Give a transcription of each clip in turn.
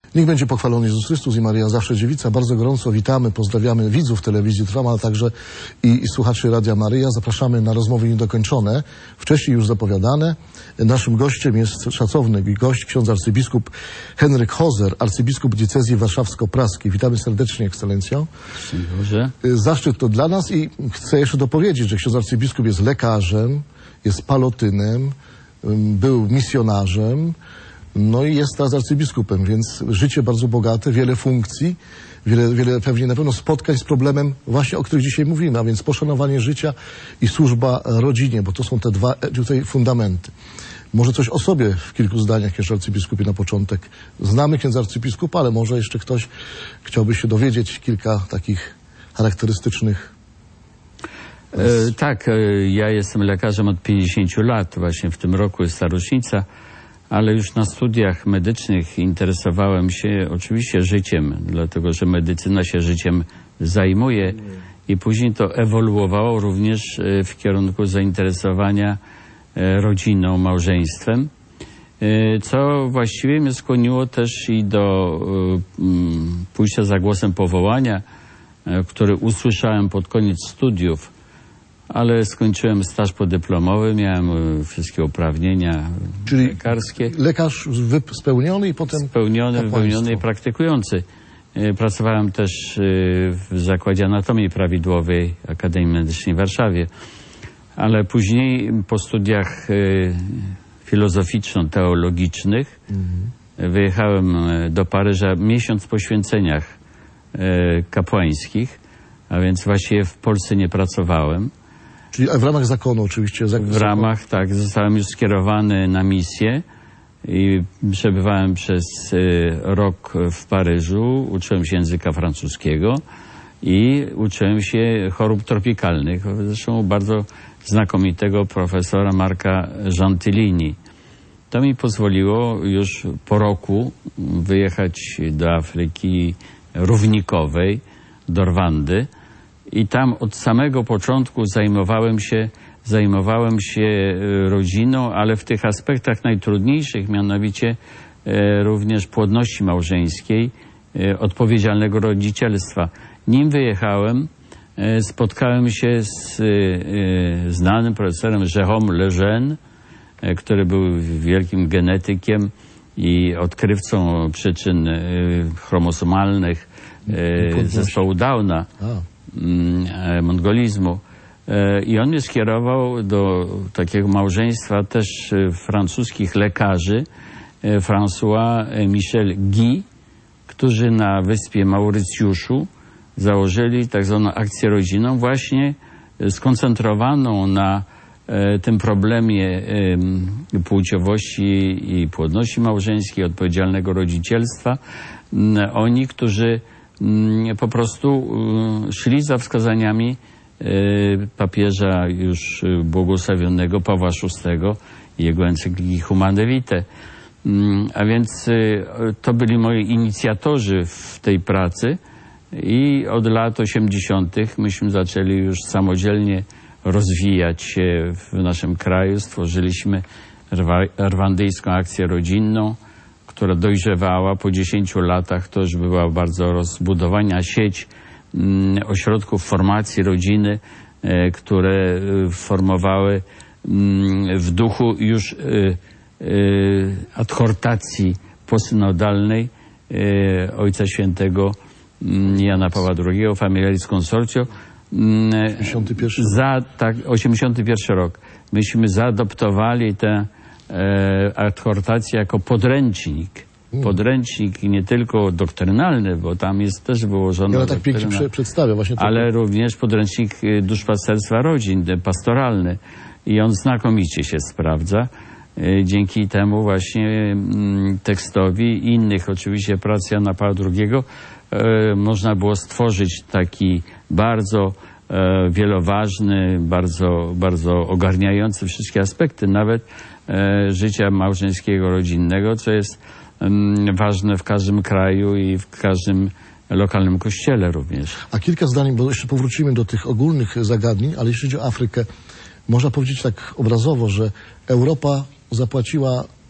Niech będzie pochwalony Jezus Chrystus i Maryja Zawsze Dziewica. Bardzo gorąco witamy, pozdrawiamy widzów telewizji Trwam, ale także i słuchaczy Radia Maryja. Zapraszamy na rozmowy niedokończone, wcześniej już zapowiadane. Naszym gościem jest szacowny gość, ksiądz arcybiskup Henryk Hozer, arcybiskup diecezji warszawsko-praskiej. Witamy serdecznie, ekscelencjo. Boże. Zaszczyt to dla nas i chcę jeszcze dopowiedzieć, że ksiądz arcybiskup jest lekarzem, jest palotynem, był misjonarzem, no i jest teraz arcybiskupem, więc życie bardzo bogate, wiele funkcji, wiele pewnie na pewno spotkań z problemem właśnie, o których dzisiaj mówimy, a więc poszanowanie życia i służba rodzinie, bo to są te dwa tutaj fundamenty. Może coś o sobie w kilku zdaniach, księże arcybiskupie, na początek. Znamy księdza arcybiskupa, ale może jeszcze ktoś chciałby się dowiedzieć kilka takich charakterystycznych... Tak, ja jestem lekarzem od 50 lat, właśnie w tym roku jest ta rocznica, ale już na studiach medycznych interesowałem się oczywiście życiem, dlatego że medycyna się życiem zajmuje i później to ewoluowało również w kierunku zainteresowania rodziną, małżeństwem, co właściwie mnie skłoniło też i do pójścia za głosem powołania, który usłyszałem pod koniec studiów, ale skończyłem staż podyplomowy, miałem wszystkie uprawnienia lekarskie. Lekarz spełniony i potem spełniony, wypełniony i praktykujący. Pracowałem też w Zakładzie Anatomii Prawidłowej Akademii Medycznej w Warszawie, ale później po studiach filozoficzno-teologicznych wyjechałem do Paryża miesiąc po święceniach kapłańskich, a więc właściwie w Polsce nie pracowałem. Czyli w ramach zakonu oczywiście. W ramach, tak, zostałem już skierowany na misję i przebywałem przez rok w Paryżu, uczyłem się języka francuskiego i uczyłem się chorób tropikalnych, zresztą bardzo znakomitego profesora Marca Gentilini. To mi pozwoliło już po roku wyjechać do Afryki Równikowej, do Rwandy. I tam od samego początku zajmowałem się rodziną, ale w tych aspektach najtrudniejszych, mianowicie również płodności małżeńskiej, odpowiedzialnego rodzicielstwa. Nim wyjechałem, spotkałem się z znanym profesorem Jérôme Lejeune, który był wielkim genetykiem i odkrywcą przyczyn chromosomalnych zespołu Downa. Mongolizmu. I on mnie skierował do takiego małżeństwa też francuskich lekarzy, François Michel Guy, którzy na wyspie Maurycjuszu założyli tak zwaną akcję rodzinną, właśnie skoncentrowaną na tym problemie płciowości i płodności małżeńskiej, odpowiedzialnego rodzicielstwa. Oni, którzy po prostu szli za wskazaniami papieża już błogosławionego Pawła VI i jego encykliki Humane Vitae. A więc to byli moi inicjatorzy w tej pracy i od lat 80. myśmy zaczęli już samodzielnie rozwijać się w naszym kraju. Stworzyliśmy rwandyjską akcję rodzinną, która dojrzewała po 10 latach. To już była bardzo rozbudowana sieć ośrodków formacji rodziny, które formowały w duchu już adhortacji posynodalnej Ojca Świętego Jana Pawła II, Familiaris Consortio. 81 rok. Myśmy zaadoptowali tę adhortację jako podręcznik. Podręcznik nie tylko doktrynalny, bo tam jest też wyłożona ale tak pięknie przedstawia właśnie to. Ale również podręcznik duszpasterstwa rodzin, pastoralny. I on znakomicie się sprawdza. Dzięki temu właśnie tekstowi i innych oczywiście prac Jana Pawła II można było stworzyć taki bardzo wieloważny, bardzo ogarniający wszystkie aspekty, nawet życia małżeńskiego, rodzinnego, co jest ważne w każdym kraju i w każdym lokalnym kościele również. A kilka zdań, bo jeszcze powrócimy do tych ogólnych zagadnień, ale jeśli chodzi o Afrykę, można powiedzieć tak obrazowo, że Europa zapłaciła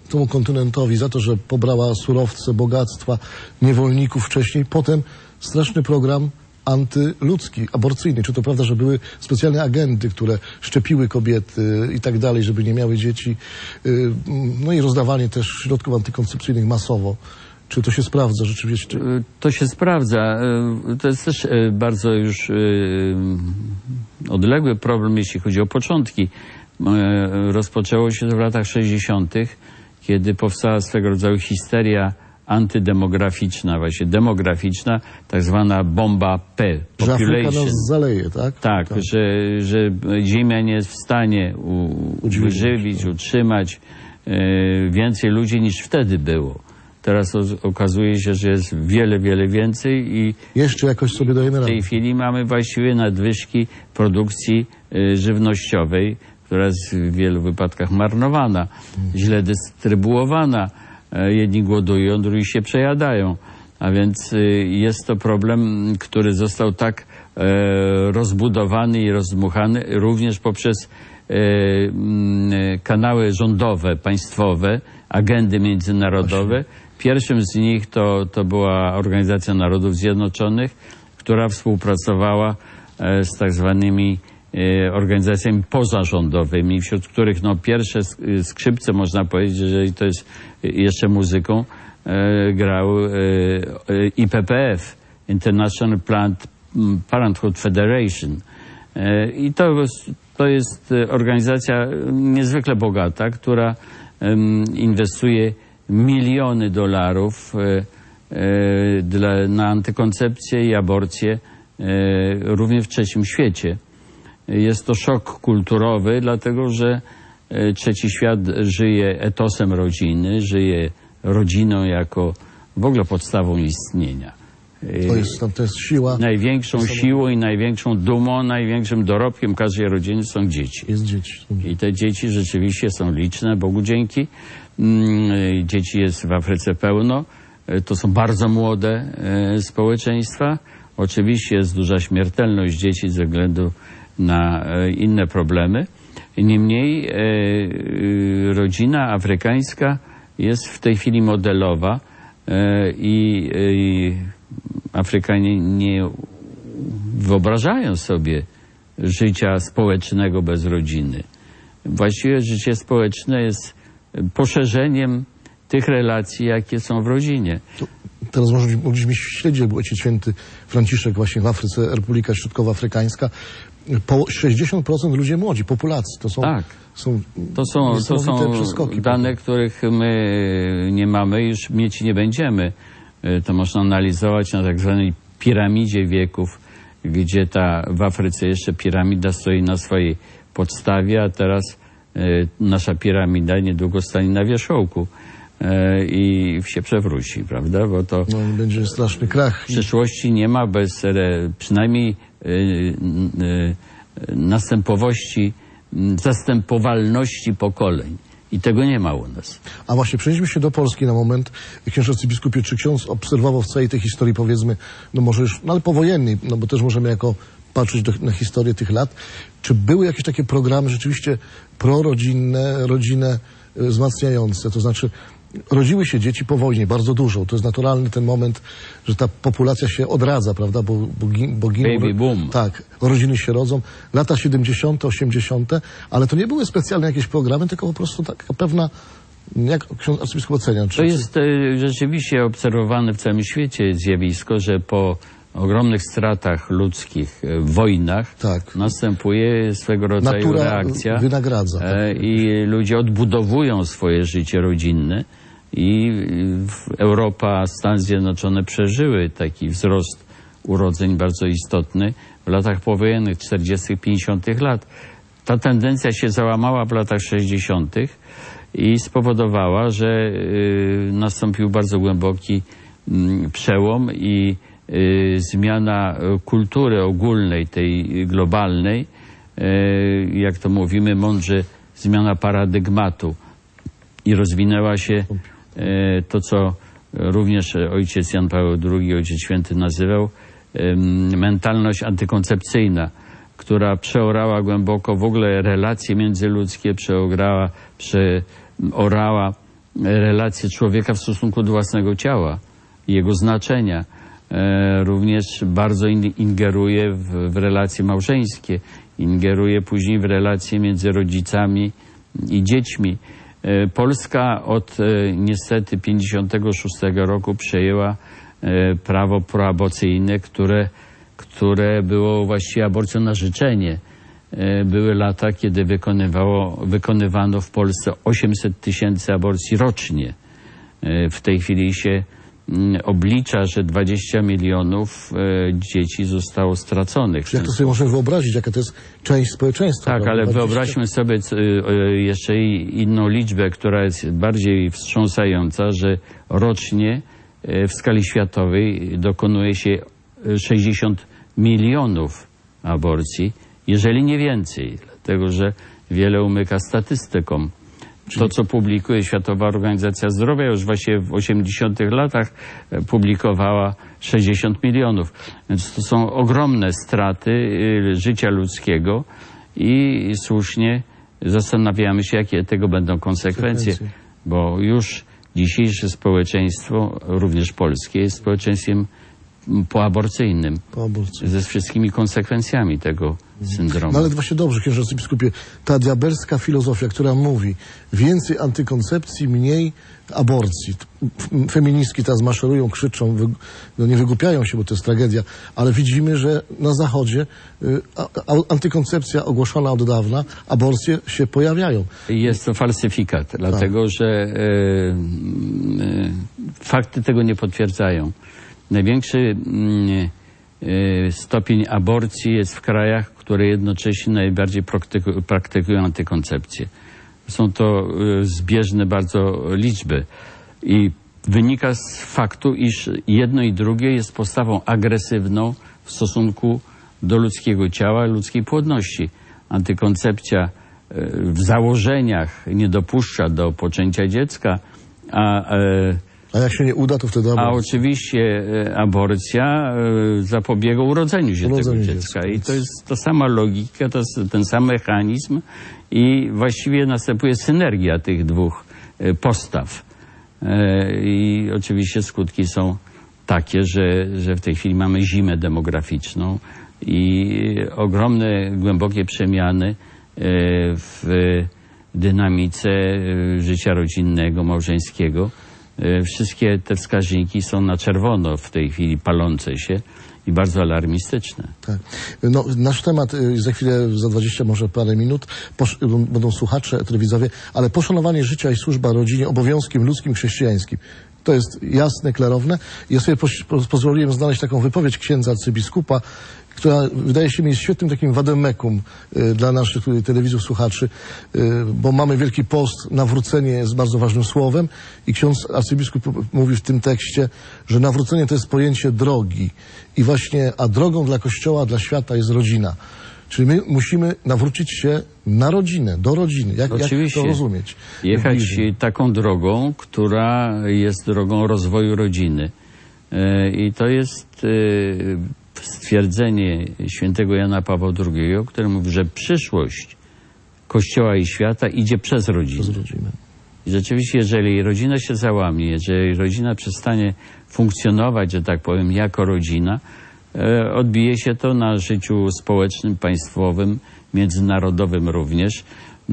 temu kontynentowi za to, że pobrała surowce, bogactwa, niewolników wcześniej. Potem straszny program antyludzki, aborcyjny. Czy to prawda, że były specjalne agendy, które szczepiły kobiety i tak dalej, żeby nie miały dzieci. No i rozdawanie też środków antykoncepcyjnych masowo. Czy to się sprawdza rzeczywiście? To się sprawdza. To jest też bardzo już odległy problem, jeśli chodzi o początki. Rozpoczęło się to w latach 60., kiedy powstała swego rodzaju histeria antydemograficzna, właśnie demograficzna, tak zwana bomba P. Że Afryka nas zaleje, tak? Tak, tak. Że Ziemia nie jest w stanie wyżywić, utrzymać więcej ludzi niż wtedy było. Teraz okazuje się, że jest wiele, wiele więcej i jeszcze jakoś sobie dajemy radę. W tej chwili mamy właściwie nadwyżki produkcji żywnościowej, która jest w wielu wypadkach marnowana, źle dystrybuowana. Jedni głodują, drudzy się przejadają. A więc jest to problem, który został tak rozbudowany i rozdmuchany również poprzez kanały rządowe, państwowe, agendy międzynarodowe. Pierwszym z nich to była Organizacja Narodów Zjednoczonych, która współpracowała z tak zwanymi organizacjami pozarządowymi, wśród których pierwsze skrzypce, można powiedzieć, jeżeli to jest jeszcze muzyką, grał IPPF, International Planned Parenthood Federation. I to jest organizacja niezwykle bogata, która inwestuje miliony dolarów na antykoncepcję i aborcję również w trzecim świecie. Jest to szok kulturowy, dlatego że trzeci świat żyje etosem rodziny, żyje rodziną jako w ogóle podstawą istnienia. To jest siła. Największą siłą i największą dumą, największym dorobkiem każdej rodziny są dzieci. Jest dzieci. I te dzieci rzeczywiście są liczne, Bogu dzięki. Dzieci jest w Afryce pełno. To są bardzo młode społeczeństwa. Oczywiście jest duża śmiertelność dzieci ze względu na inne problemy. Niemniej rodzina afrykańska jest w tej chwili modelowa i Afrykanie nie wyobrażają sobie życia społecznego bez rodziny. Właściwie życie społeczne jest poszerzeniem tych relacji, jakie są w rodzinie. Teraz mogliśmy śledzić, jak był Ojciec Święty Franciszek właśnie w Afryce, Republika Środkowoafrykańska. 60% ludzie młodzi, populacji. To są przeskoki, dane, których my nie mamy i już mieć nie będziemy. To można analizować na tak zwanej piramidzie wieków, gdzie w Afryce jeszcze piramida stoi na swojej podstawie, a teraz nasza piramida niedługo stanie na wierzchołku i się przewróci, prawda? Bo to będzie straszny krach. W przyszłości nie ma bez przynajmniej zastępowalności pokoleń. I tego nie ma u nas. A właśnie, przejdźmy się do Polski na moment. Księże arcybiskupie, czy ksiądz obserwował w całej tej historii, powiedzmy, może już, ale powojennej, bo też możemy jako patrzeć na historię tych lat, czy były jakieś takie programy rzeczywiście prorodzinne, rodzinę wzmacniające? To znaczy, rodziły się dzieci po wojnie, bardzo dużo. To jest naturalny ten moment, że ta populacja się odradza, prawda? Bo giną. Baby boom. Tak, rodziny się rodzą. Lata 70., 80., ale to nie były specjalne jakieś programy, tylko po prostu taka pewna, jak ksiądz arcybiskup ocenia? To jest rzeczywiście obserwowane w całym świecie zjawisko, że po ogromnych stratach ludzkich w wojnach następuje swego rodzaju natura reakcja. Wynagradza. I ludzie odbudowują swoje życie rodzinne i Europa, Stany Zjednoczone przeżyły taki wzrost urodzeń bardzo istotny w latach powojennych, 40., 50. lat. Ta tendencja się załamała w latach 60. i spowodowała, że nastąpił bardzo głęboki przełom i zmiana kultury ogólnej, tej globalnej, jak to mówimy mądrze, zmiana paradygmatu i rozwinęła się to, co również ojciec Jan Paweł II, Ojciec Święty nazywał mentalność antykoncepcyjna, która przeorała głęboko w ogóle relacje międzyludzkie, przeorała relacje człowieka w stosunku do własnego ciała, jego znaczenia. Również bardzo ingeruje w relacje małżeńskie, ingeruje później w relacje między rodzicami i dziećmi. Polska od niestety 1956 roku przejęła prawo proaborcyjne, które było właściwie aborcją na życzenie. Były lata, kiedy wykonywano w Polsce 800 000 aborcji rocznie. W tej chwili się oblicza, że 20 milionów dzieci zostało straconych. Jak to sobie możemy wyobrazić, jaka to jest część społeczeństwa? Tak, ale wyobraźmy sobie jeszcze inną liczbę, która jest bardziej wstrząsająca, że rocznie w skali światowej dokonuje się 60 milionów aborcji, jeżeli nie więcej, dlatego że wiele umyka statystykom. To, co publikuje Światowa Organizacja Zdrowia, już właśnie w 80 latach publikowała 60 milionów. Więc to są ogromne straty życia ludzkiego i słusznie zastanawiamy się, jakie tego będą konsekwencje, bo już dzisiejsze społeczeństwo, również polskie, jest społeczeństwem poaborcyjnym, ze wszystkimi konsekwencjami tego syndromu. No ale właśnie dobrze, księże arcybiskupie, ta diabelska filozofia, która mówi więcej antykoncepcji, mniej aborcji. Feministki teraz maszerują, krzyczą, no nie wygłupiają się, bo to jest tragedia, ale widzimy, że na Zachodzie antykoncepcja ogłoszona od dawna, aborcje się pojawiają. Jest to falsyfikat, dlatego że fakty tego nie potwierdzają. Największy stopień aborcji jest w krajach, które jednocześnie najbardziej praktykują antykoncepcję. Są to zbieżne bardzo liczby i wynika z faktu, iż jedno i drugie jest postawą agresywną w stosunku do ludzkiego ciała, ludzkiej płodności. Antykoncepcja w założeniach nie dopuszcza do poczęcia dziecka, a jak się nie uda, to wtedy aborcja. A oczywiście aborcja zapobiega urodzeniu się tego dziecka. I to jest ta sama logika, to jest ten sam mechanizm i właściwie następuje synergia tych dwóch postaw. I oczywiście skutki są takie, że w tej chwili mamy zimę demograficzną i ogromne, głębokie przemiany w dynamice życia rodzinnego, małżeńskiego. Wszystkie te wskaźniki są na czerwono w tej chwili palące się i bardzo alarmistyczne. Tak. No, nasz temat za chwilę, za 20 może parę minut, będą słuchacze, telewidzowie, ale poszanowanie życia i służba rodzinie obowiązkiem ludzkim, chrześcijańskim. To jest jasne, klarowne. Ja sobie pozwoliłem znaleźć taką wypowiedź księdza arcybiskupa, która wydaje się mi jest świetnym takim wademekum dla naszych telewidzów, słuchaczy, bo mamy Wielki Post, nawrócenie jest bardzo ważnym słowem i ksiądz arcybiskup mówi w tym tekście, że nawrócenie to jest pojęcie drogi i właśnie, a drogą dla Kościoła, dla świata jest rodzina. Czyli my musimy nawrócić się na rodzinę, do rodziny. Jak to rozumieć? Jechać taką drogą, która jest drogą rozwoju rodziny. I to jest stwierdzenie świętego Jana Pawła II, który mówi, że przyszłość Kościoła i świata idzie przez rodzinę. I rzeczywiście, jeżeli rodzina się załamie, jeżeli rodzina przestanie funkcjonować, że tak powiem, jako rodzina, odbije się to na życiu społecznym, państwowym, międzynarodowym również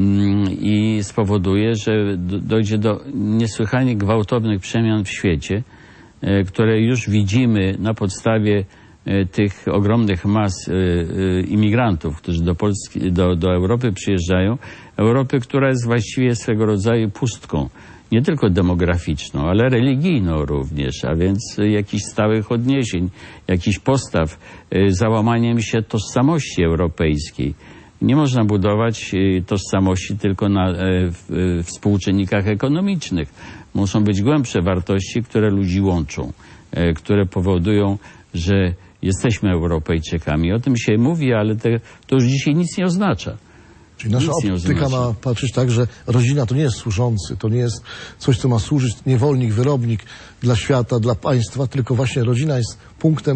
i spowoduje, że dojdzie do niesłychanie gwałtownych przemian w świecie, które już widzimy na podstawie tych ogromnych mas imigrantów, którzy do Polski, do Europy przyjeżdżają. Europy, która jest właściwie swego rodzaju pustką. Nie tylko demograficzną, ale religijną również, a więc jakichś stałych odniesień, jakichś postaw, załamaniem się tożsamości europejskiej. Nie można budować tożsamości tylko na współczynnikach ekonomicznych. Muszą być głębsze wartości, które ludzi łączą, które powodują, że jesteśmy Europejczykami. O tym się mówi, ale to już dzisiaj nic nie oznacza. Czyli nasza optyka ma patrzeć tak, że rodzina to nie jest służący, to nie jest coś, co ma służyć niewolnik, wyrobnik dla świata, dla państwa, tylko właśnie rodzina jest punktem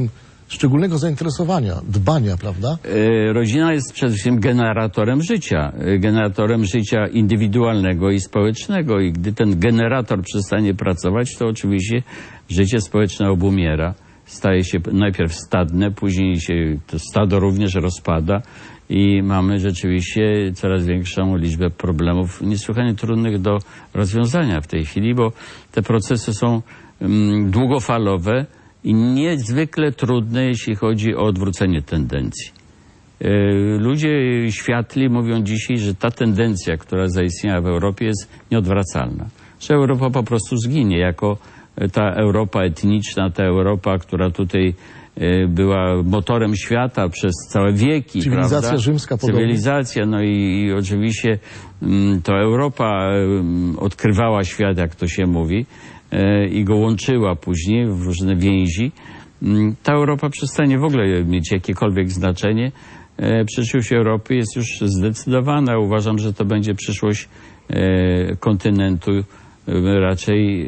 szczególnego zainteresowania, dbania, prawda? Rodzina jest przede wszystkim generatorem życia indywidualnego i społecznego i gdy ten generator przestanie pracować, to oczywiście życie społeczne obumiera. Staje się najpierw stadne, później się to stado również rozpada i mamy rzeczywiście coraz większą liczbę problemów niesłychanie trudnych do rozwiązania w tej chwili, bo te procesy są długofalowe i niezwykle trudne, jeśli chodzi o odwrócenie tendencji. Ludzie światli mówią dzisiaj, że ta tendencja, która zaistniała w Europie, jest nieodwracalna. Że Europa po prostu zginie jako ta Europa etniczna, ta Europa, która tutaj była motorem świata przez całe wieki. Cywilizacja prawda? rzymska podobnie. Cywilizacja, no i oczywiście to Europa odkrywała świat, jak to się mówi, i go łączyła później w różne więzi. Ta Europa przestanie w ogóle mieć jakiekolwiek znaczenie. Przyszłość Europy jest już zdecydowana. Uważam, że to będzie przyszłość kontynentu raczej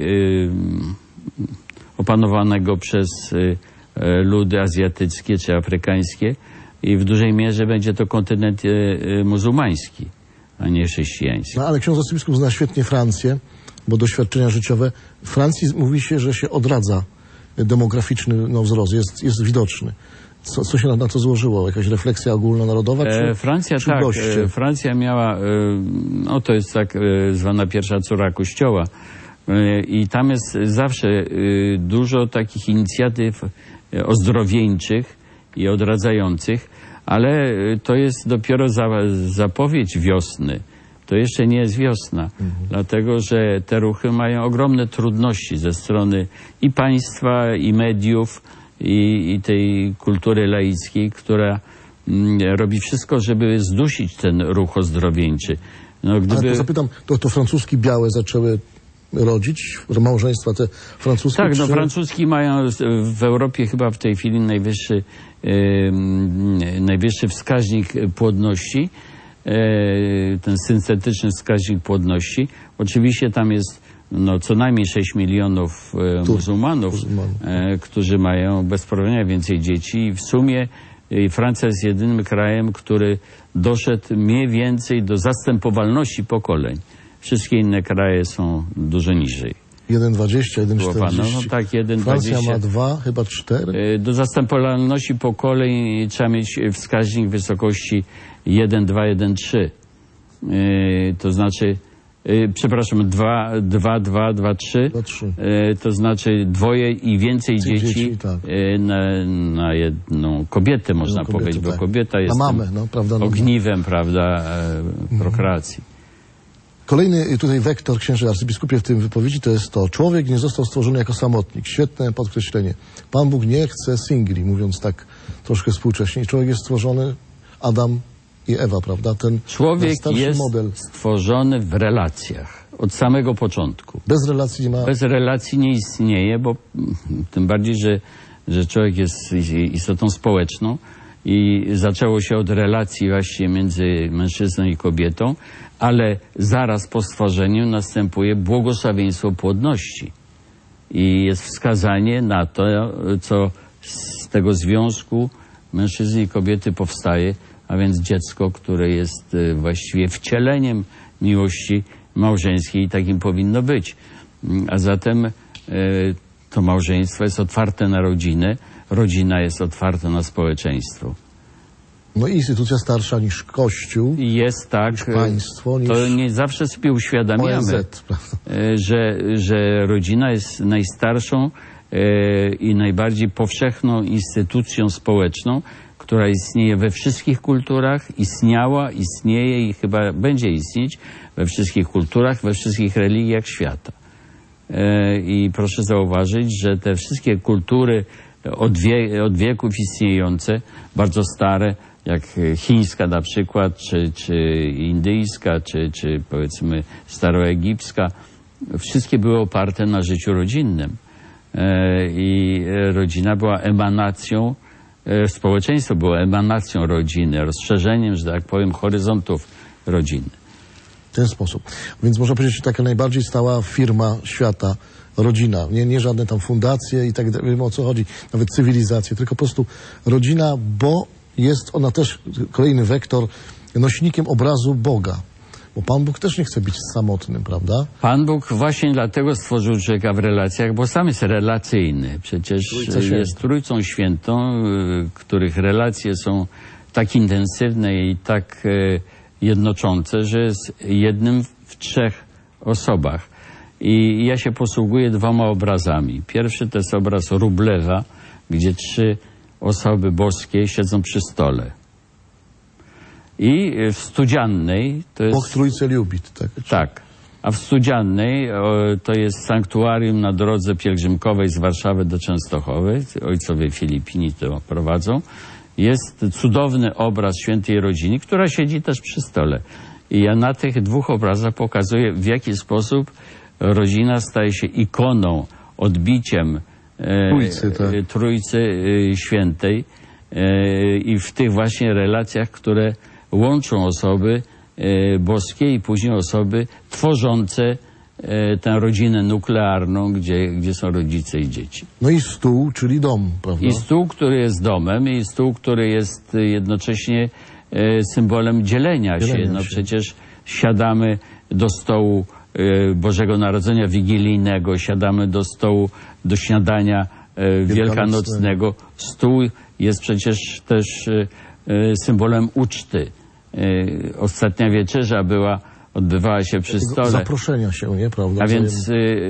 opanowanego przez ludy azjatyckie czy afrykańskie i w dużej mierze będzie to kontynent muzułmański, a nie chrześcijański. No ale ksiądz arcybiskup zna świetnie Francję, bo doświadczenia życiowe. W Francji mówi się, że się odradza demograficzny wzrost, jest widoczny. Co się na to złożyło? Jakaś refleksja ogólnonarodowa? Francja czy tak. goście? Francja miała, no to jest tak zwana pierwsza córa Kościoła i tam jest zawsze dużo takich inicjatyw ozdrowieńczych i odradzających, ale to jest dopiero zapowiedź wiosny. To jeszcze nie jest wiosna, dlatego że te ruchy mają ogromne trudności ze strony i państwa, i mediów, i tej kultury laickiej, która robi wszystko, żeby zdusić ten ruch ozdrowieńczy. No, gdyby... Ale to zapytam, to francuski białe zaczęły rodzić? Małżeństwa te francuskie? Tak, no francuski mają w Europie chyba w tej chwili najwyższy wskaźnik płodności, ten syntetyczny wskaźnik płodności. Oczywiście tam jest co najmniej 6 milionów muzułmanów, którzy mają bez problemu więcej dzieci i w sumie Francja jest jedynym krajem, który doszedł mniej więcej do zastępowalności pokoleń. Wszystkie inne kraje są dużo niżej. 1,20, 1,40. No tak, 1,20. Francja ma 2, chyba 4. Do zastępowalności pokoleń trzeba mieć wskaźnik wysokości 1,2, 1,3. To znaczy, przepraszam, 2,3. To znaczy dwoje i więcej dzieci tak. na jedną kobietę, można powiedzieć, tak. bo kobieta jest mamę, prawda, ogniwem, prawda, prokreacji. Kolejny tutaj wektor, księże arcybiskupie, w tym wypowiedzi to jest to. Człowiek nie został stworzony jako samotnik. Świetne podkreślenie. Pan Bóg nie chce singli, mówiąc tak troszkę współcześnie. Człowiek jest stworzony, Adam i Ewa, prawda? Ten człowiek jest model. stworzony w relacjach od samego początku. Bez relacji nie ma... Bez relacji nie istnieje, bo tym bardziej, że człowiek jest istotą społeczną i zaczęło się od relacji właściwie między mężczyzną i kobietą, ale zaraz po stworzeniu następuje błogosławieństwo płodności. I jest wskazanie na to, co z tego związku mężczyzny i kobiety powstaje, a więc dziecko, które jest właściwie wcieleniem miłości małżeńskiej i takim powinno być. A zatem to małżeństwo jest otwarte na rodzinę, rodzina jest otwarta na społeczeństwo. No i instytucja starsza niż Kościół, jest tak, niż państwo, niż to nie zawsze sobie uświadamiamy, ONZ, że rodzina jest najstarszą i najbardziej powszechną instytucją społeczną, która istnieje we wszystkich kulturach, istniała, istnieje i chyba będzie istnieć we wszystkich kulturach, we wszystkich religiach świata. I proszę zauważyć, że te wszystkie kultury od wieków istniejące, bardzo stare, jak chińska na przykład, czy indyjska, czy powiedzmy staroegipska, wszystkie były oparte na życiu rodzinnym. I rodzina była emanacją, społeczeństwo było emanacją rodziny, rozszerzeniem, że tak powiem, horyzontów rodziny. W ten sposób. Więc można powiedzieć, że taka najbardziej stała firma świata rodzina. Nie żadne tam fundacje i tak dalej, wiem o co chodzi, nawet cywilizacje, tylko po prostu rodzina, bo jest ona też kolejny wektor, nośnikiem obrazu Boga. Bo Pan Bóg też nie chce być samotnym, prawda? Pan Bóg właśnie dlatego stworzył człowieka w relacjach, bo sam jest relacyjny. Przecież jest Trójcą Świętą, których relacje są tak intensywne i tak jednoczące, że jest jednym w trzech osobach. I ja się posługuję dwoma obrazami. Pierwszy to jest obraz Rublewa, gdzie 3 osoby boskie siedzą przy stole. I w Studziannej to jest... Bóg Trójcę lubi, tak? Tak. A w Studziannej to jest sanktuarium na drodze pielgrzymkowej z Warszawy do Częstochowy. Ojcowie Filipini to prowadzą. Jest cudowny obraz Świętej Rodziny, która siedzi też przy stole. I ja na tych 2 obrazach pokazuję, w jaki sposób rodzina staje się ikoną, odbiciem Trójcy Świętej i w tych właśnie relacjach, które łączą osoby boskie i później osoby tworzące tę rodzinę nuklearną, gdzie są rodzice i dzieci. No i stół, czyli dom, prawda? I stół, który jest domem, i stół, który jest jednocześnie symbolem dzielenia się. No przecież siadamy do stołu Bożego Narodzenia wigilijnego, siadamy do stołu do śniadania wielkanocnego. Stół jest przecież też symbolem uczty. Ostatnia wieczerza odbywała się przy stole. Zaproszenia się, nie? Prawda? A więc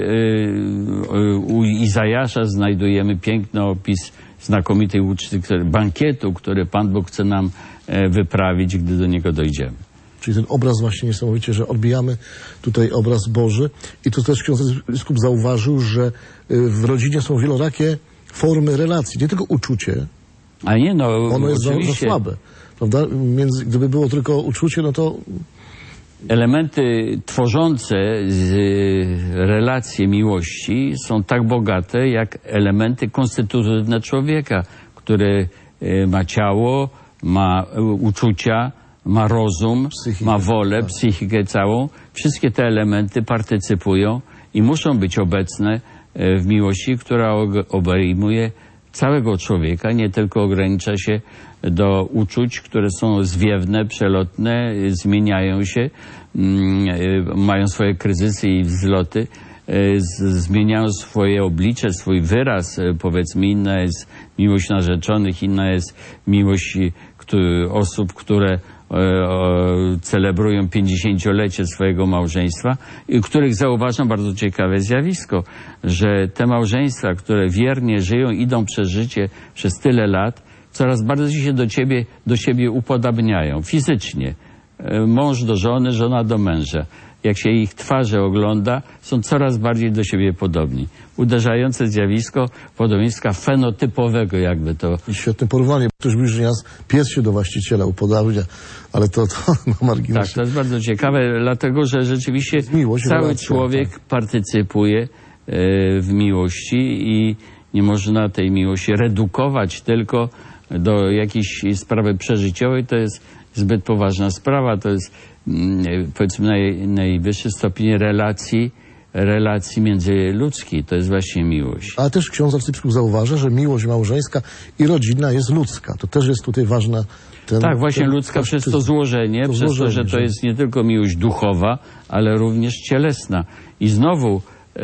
u Izajasza znajdujemy piękny opis znakomitej uczty, bankietu, który Pan Bóg chce nam wyprawić, gdy do niego dojdziemy. Czyli ten obraz właśnie niesamowicie, że odbijamy tutaj obraz Boży. I tu też ksiądz biskup zauważył, że w rodzinie są wielorakie formy relacji, nie tylko uczucie. A nie, no ono jest za słabe, prawda? Gdyby było tylko uczucie, no to... Elementy tworzące relacje miłości są tak bogate, jak elementy konstytutywne człowieka, który ma ciało, ma uczucia, ma rozum, ma wolę, psychikę całą. Wszystkie te elementy partycypują i muszą być obecne w miłości, która obejmuje całego człowieka, nie tylko ogranicza się do uczuć, które są zwiewne, przelotne, zmieniają się, mają swoje kryzysy i wzloty, zmieniają swoje oblicze, swój wyraz. Powiedzmy, inna jest miłość narzeczonych, inna jest miłość osób, które celebrują 50-lecie swojego małżeństwa i których zauważam bardzo ciekawe zjawisko, że te małżeństwa, które wiernie żyją, idą przez życie przez tyle lat, coraz bardziej się do siebie upodabniają fizycznie. Mąż do żony, żona do męża. Jak się ich twarze ogląda, są coraz bardziej do siebie podobni. Uderzające zjawisko podobieństwa fenotypowego, jakby to... I świetne porównanie. Ktoś mówi, że pies się do właściciela upodabnia, ale to na marginesie. Tak, to jest bardzo ciekawe, dlatego że rzeczywiście cały człowiek partycypuje w miłości i nie można tej miłości redukować tylko do jakiejś sprawy przeżyciowej. To jest zbyt poważna sprawa, to jest powiedzmy najwyższy stopień relacji międzyludzkiej, to jest właśnie miłość. Ale też ksiądz arcybiskup zauważa, że miłość małżeńska i rodzinna jest ludzka. To też jest tutaj ważna... Tak, właśnie ludzka przez to złożenie, przez to, że to jest nie tylko miłość duchowa, ale również cielesna. I znowu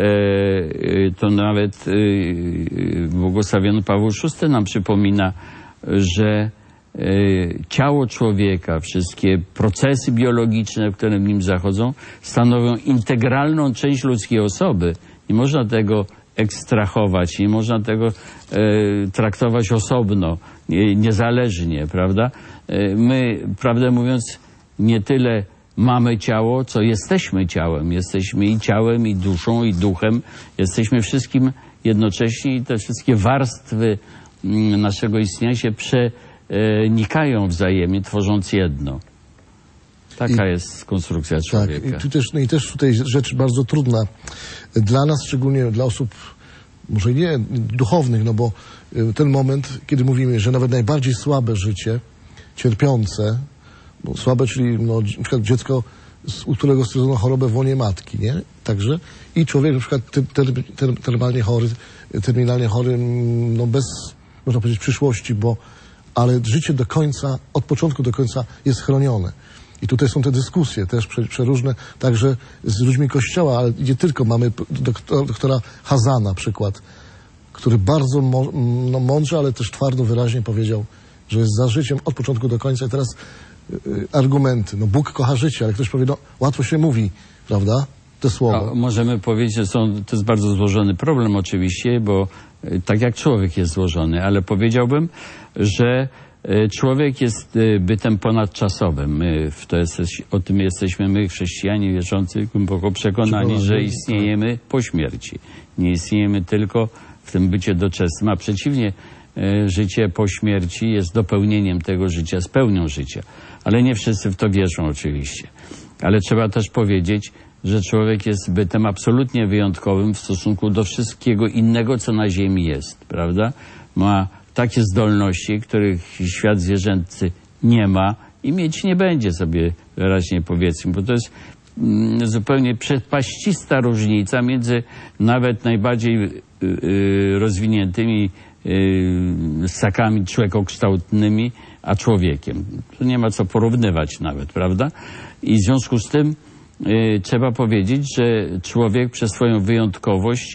to nawet błogosławiony Paweł VI nam przypomina, że ciało człowieka, wszystkie procesy biologiczne, które w nim zachodzą, stanowią integralną część ludzkiej osoby. Nie można tego ekstrahować, nie można tego traktować osobno, niezależnie, prawda? My, prawdę mówiąc, nie tyle mamy ciało, co jesteśmy ciałem. Jesteśmy i ciałem, i duszą, i duchem. Jesteśmy wszystkim jednocześnie i te wszystkie warstwy naszego istnienia się przenikają wzajemnie, tworząc jedno. Taka jest konstrukcja człowieka. Tak, i też tutaj rzecz bardzo trudna dla nas, szczególnie dla osób, może nie duchownych, no bo ten moment, kiedy mówimy, że nawet najbardziej słabe życie, cierpiące, słabe, czyli na przykład dziecko u którego stwierdzono chorobę w łonie matki, nie? Także i człowiek na przykład terminalnie chory, no bez, można powiedzieć, przyszłości, ale życie do końca, od początku do końca jest chronione. I tutaj są te dyskusje też przeróżne, także z ludźmi Kościoła, ale nie tylko. Mamy doktora Hazana przykład, który bardzo mądrze, ale też twardo, wyraźnie powiedział, że jest za życiem od początku do końca. I teraz argumenty. No Bóg kocha życie, ale ktoś powie, no łatwo się mówi, prawda? Te słowa. Możemy powiedzieć, że to jest bardzo złożony problem oczywiście, bo tak jak człowiek jest złożony, ale powiedziałbym, że człowiek jest bytem ponadczasowym. O tym jesteśmy my, chrześcijanie wierzący, głęboko przekonani, że istniejemy po śmierci. Nie istniejemy tylko w tym bycie doczesnym, a przeciwnie, życie po śmierci jest dopełnieniem tego życia, z pełnią życia. Ale nie wszyscy w to wierzą oczywiście. Ale trzeba też powiedzieć, że człowiek jest bytem absolutnie wyjątkowym w stosunku do wszystkiego innego, co na ziemi jest, prawda? Ma takie zdolności, których świat zwierzęcy nie ma i mieć nie będzie, sobie wyraźnie powiedzmy, bo to jest zupełnie przepaścista różnica między nawet najbardziej rozwiniętymi ssakami człowiekokształtnymi a człowiekiem. Tu nie ma co porównywać nawet, prawda? I w związku z tym trzeba powiedzieć, że człowiek przez swoją wyjątkowość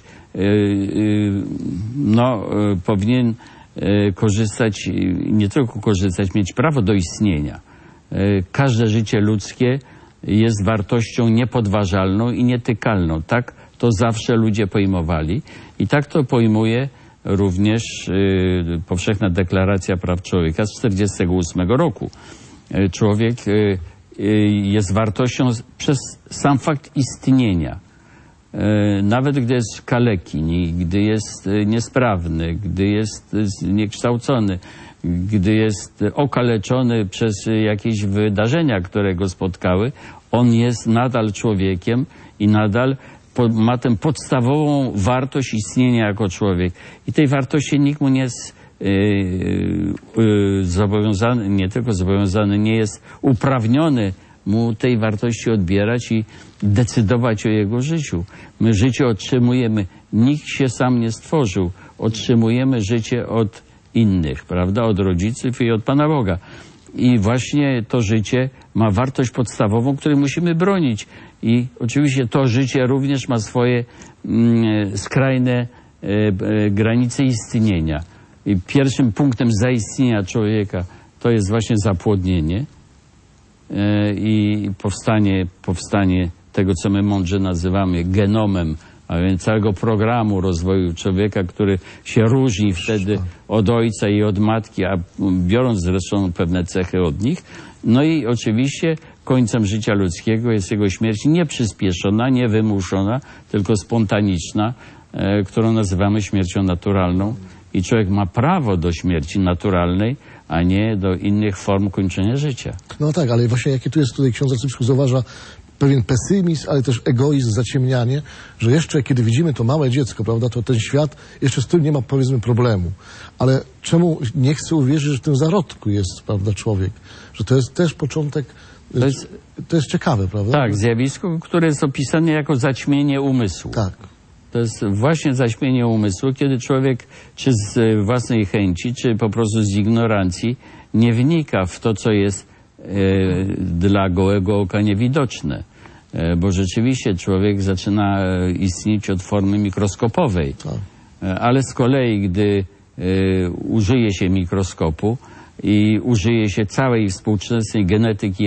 powinien korzystać, nie tylko korzystać, mieć prawo do istnienia. Każde życie ludzkie jest wartością niepodważalną i nietykalną. Tak to zawsze ludzie pojmowali i tak to pojmuje również Powszechna Deklaracja Praw Człowieka z 1948 roku. Człowiek jest wartością przez sam fakt istnienia. Nawet gdy jest kalekin, gdy jest niesprawny, gdy jest zniekształcony, gdy jest okaleczony przez jakieś wydarzenia, które go spotkały, on jest nadal człowiekiem i nadal ma tę podstawową wartość istnienia jako człowiek. I tej wartości nikt mu nie jest zobowiązany, nie tylko zobowiązany, nie jest uprawniony mu tej wartości odbierać i decydować o jego życiu. My życie otrzymujemy, nikt się sam nie stworzył. Otrzymujemy życie od innych, prawda? Od rodziców i od Pana Boga. I właśnie to życie ma wartość podstawową, której musimy bronić. I oczywiście to życie również ma swoje skrajne granice istnienia. I pierwszym punktem zaistnienia człowieka to jest właśnie zapłodnienie i powstanie tego, co my mądrze nazywamy genomem, a więc całego programu rozwoju człowieka, który się różni wtedy od ojca i od matki, a biorąc zresztą pewne cechy od nich. No i oczywiście końcem życia ludzkiego jest jego śmierć nie przyspieszona, nie wymuszona, tylko spontaniczna, którą nazywamy śmiercią naturalną. I człowiek ma prawo do śmierci naturalnej, a nie do innych form kończenia życia. No tak, ale właśnie jakie tu jest, tutaj ksiądz arcybiskup zauważa pewien pesymizm, ale też egoizm, zaciemnianie, że jeszcze kiedy widzimy to małe dziecko, prawda, to ten świat jeszcze z tym nie ma, powiedzmy, problemu. Ale czemu nie chcę uwierzyć, że w tym zarodku jest, prawda, człowiek? Że to jest też początek, to jest ciekawe, prawda? Tak, zjawisko, które jest opisane jako zaćmienie umysłu. Tak. To jest właśnie zaćmienie umysłu, kiedy człowiek czy z własnej chęci, czy po prostu z ignorancji nie wnika w to, co jest dla gołego oka niewidoczne. Bo rzeczywiście człowiek zaczyna istnieć od formy mikroskopowej. Tak. Ale z kolei, gdy użyje się mikroskopu i użyje się całej współczesnej genetyki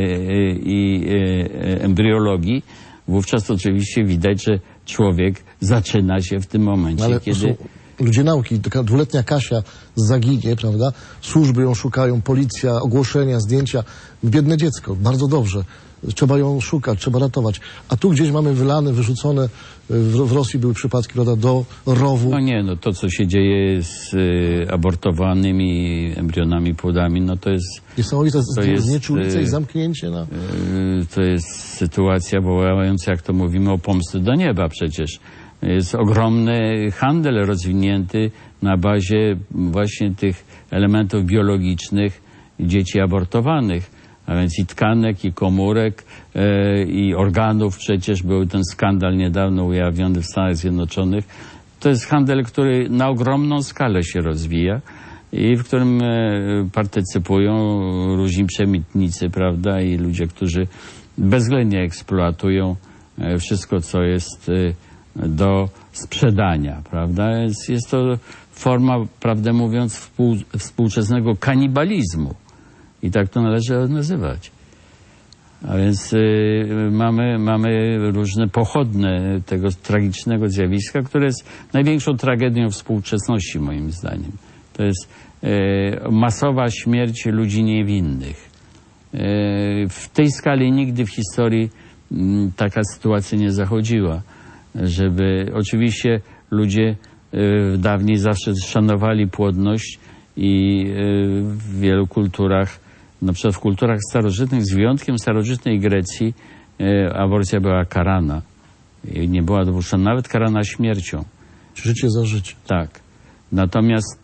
i embriologii, wówczas oczywiście widać, że człowiek zaczyna się w tym momencie, ale kiedy... Ludzie nauki, taka dwuletnia Kasia zaginie, prawda? Służby ją szukają, policja, ogłoszenia, zdjęcia. Biedne dziecko, bardzo dobrze. Trzeba ją szukać, trzeba ratować. A tu gdzieś mamy wylane, wyrzucone, w Rosji były przypadki, prawda, do rowu. No nie, no to, co się dzieje z abortowanymi embrionami, płodami, no to jest... Niesamowite znieczulice i zamknięcie na... To jest sytuacja wołająca, jak to mówimy, o pomstę do nieba przecież. Jest ogromny handel rozwinięty na bazie właśnie tych elementów biologicznych dzieci abortowanych. a więc i tkanek, i komórek, i organów. Przecież był ten skandal niedawno ujawniony w Stanach Zjednoczonych. To jest handel, który na ogromną skalę się rozwija i w którym partycypują różni przemytnicy, prawda, i ludzie, którzy bezwzględnie eksploatują wszystko, co jest do sprzedania, prawda. Więc jest to forma, prawdę mówiąc, współczesnego kanibalizmu. I tak to należy nazywać. A więc mamy różne pochodne tego tragicznego zjawiska, które jest największą tragedią współczesności, moim zdaniem. To jest masowa śmierć ludzi niewinnych. W tej skali nigdy w historii taka sytuacja nie zachodziła. Żeby oczywiście ludzie dawniej zawsze szanowali płodność i w wielu kulturach, na przykład w kulturach starożytnych, z wyjątkiem starożytnej Grecji, aborcja była karana. I nie była dopuszczona, nawet karana śmiercią. Życie za życie. Tak. Natomiast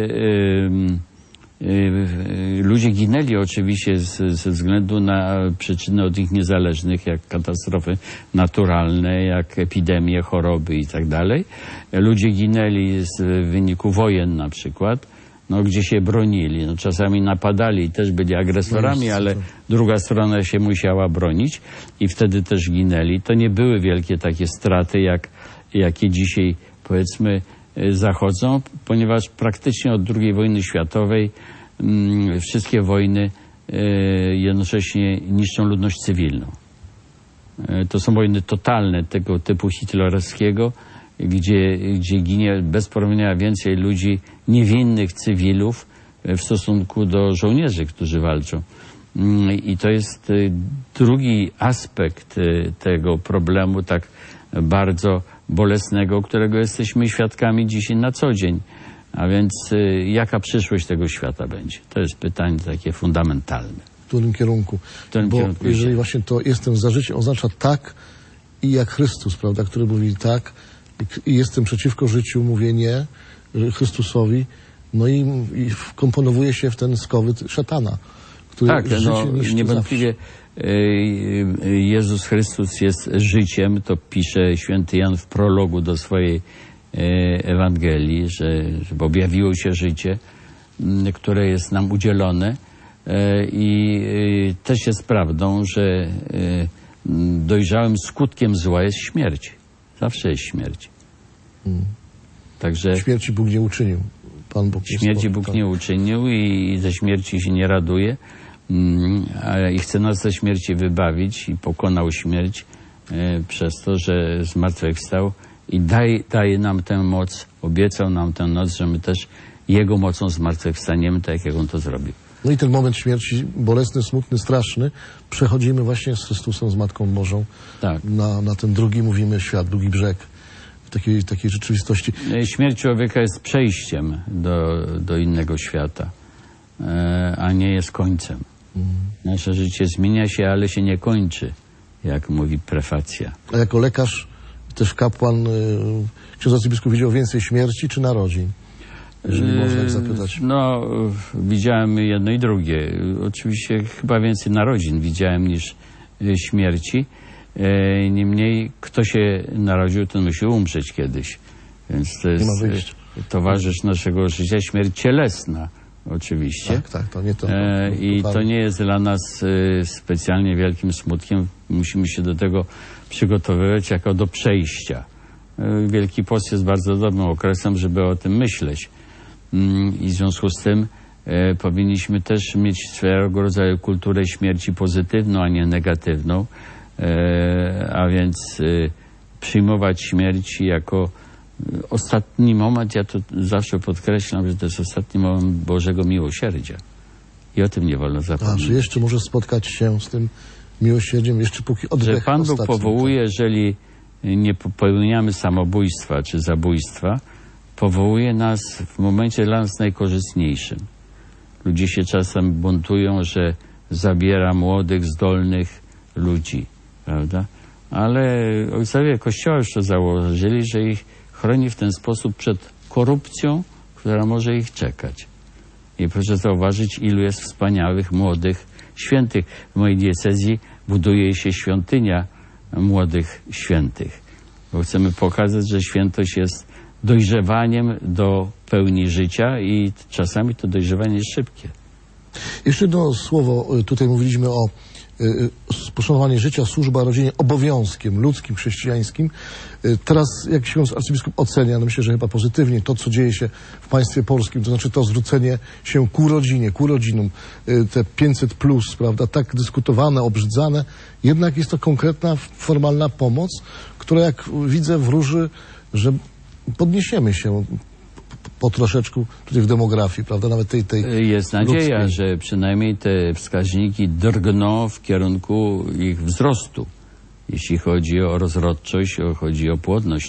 ludzie ginęli oczywiście ze względu na przyczyny od nich niezależnych, jak katastrofy naturalne, jak epidemie, choroby i tak dalej. Ludzie ginęli w wyniku wojen na przykład, no, gdzie się bronili. No, czasami napadali i też byli agresorami, ale druga strona się musiała bronić i wtedy też ginęli. To nie były wielkie takie straty, jakie dzisiaj, powiedzmy, zachodzą, ponieważ praktycznie od II wojny światowej wszystkie wojny jednocześnie niszczą ludność cywilną. To są wojny totalne tego typu hitlerowskiego, gdzie ginie bez porównania więcej ludzi niewinnych cywilów w stosunku do żołnierzy, którzy walczą. I to jest drugi aspekt tego problemu, tak bardzo bolesnego, którego jesteśmy świadkami dzisiaj na co dzień. A więc jaka przyszłość tego świata będzie? To jest pytanie takie fundamentalne. W którym kierunku? Bo jeżeli właśnie to jestem za życie, oznacza tak i jak Chrystus, prawda, który mówi tak i jestem przeciwko życiu, mówię nie Chrystusowi, no i wkomponowuje się w ten skowyt szatana, który tak, życie niszczy niewątpliwie Jezus Chrystus jest życiem, to pisze święty Jan w prologu do swojej Ewangelii, żeby objawiło się życie, które jest nam udzielone i też jest prawdą, że dojrzałym skutkiem zła jest śmierć. Zawsze jest śmierć. Także śmierci Bóg nie uczynił. Pan Bóg śmierci Bóg nie uczynił i ze śmierci się nie raduje. I chce nas ze śmierci wybawić i pokonał śmierć przez to, że zmartwychwstał i daje nam tę moc, obiecał nam tę noc, że my też Jego mocą zmartwychwstaniemy, tak jak On to zrobił. No i ten moment śmierci, bolesny, smutny, straszny, przechodzimy właśnie z Chrystusem, z Matką Bożą tak. na ten drugi, mówimy, świat, drugi brzeg takiej rzeczywistości. Śmierć człowieka jest przejściem do innego świata, a nie jest końcem. Nasze życie zmienia się, ale się nie kończy, jak mówi prefacja. A jako lekarz, też kapłan, ksiądz arcybiskup widział więcej śmierci czy narodzin? Jeżeli można tak zapytać. No, widziałem jedno i drugie. Oczywiście chyba więcej narodzin widziałem niż śmierci. Niemniej, kto się narodził, ten musi umrzeć kiedyś. Więc to jest towarzysz naszego życia, śmierć cielesna. Oczywiście. Tak, to nie to. I to nie jest dla nas specjalnie wielkim smutkiem. Musimy się do tego przygotowywać jako do przejścia. Wielki Post jest bardzo dobrym okresem, żeby o tym myśleć. I w związku z tym powinniśmy też mieć swego rodzaju kulturę śmierci pozytywną, a nie negatywną. A więc przyjmować śmierć jako ostatni moment, ja to zawsze podkreślam, że to jest ostatni moment Bożego miłosierdzia. I o tym nie wolno zapomnieć. Czy jeszcze może spotkać się z tym miłosierdziem, jeszcze póki oddech że Pan Bóg powołuje, jeżeli nie popełniamy samobójstwa czy zabójstwa, powołuje nas w momencie dla nas najkorzystniejszym. Ludzie się czasem buntują, że zabiera młodych, zdolnych ludzi, prawda? Ale ojcowie Kościoła już to założyli, że ich chroni w ten sposób przed korupcją, która może ich czekać. I proszę zauważyć, ilu jest wspaniałych, młodych, świętych. W mojej diecezji buduje się świątynia młodych świętych. Bo chcemy pokazać, że świętość jest dojrzewaniem do pełni życia i czasami to dojrzewanie jest szybkie. Jeszcze jedno słowo. Tutaj mówiliśmy o poszanowanie życia, służba rodzinie obowiązkiem ludzkim, chrześcijańskim. Teraz, jak ksiądz arcybiskup ocenia, no myślę, że chyba pozytywnie to, co dzieje się w państwie polskim, to znaczy to zwrócenie się ku rodzinie, ku rodzinom, te 500+, prawda, tak dyskutowane, obrzydzane, jednak jest to konkretna, formalna pomoc, która, jak widzę, wróży, że podniesiemy się po troszeczku tutaj w demografii, prawda, nawet tej jest nadzieja, ludzkiej. że przynajmniej te wskaźniki drgną w kierunku ich wzrostu, jeśli chodzi o rozrodczość, chodzi o płodność.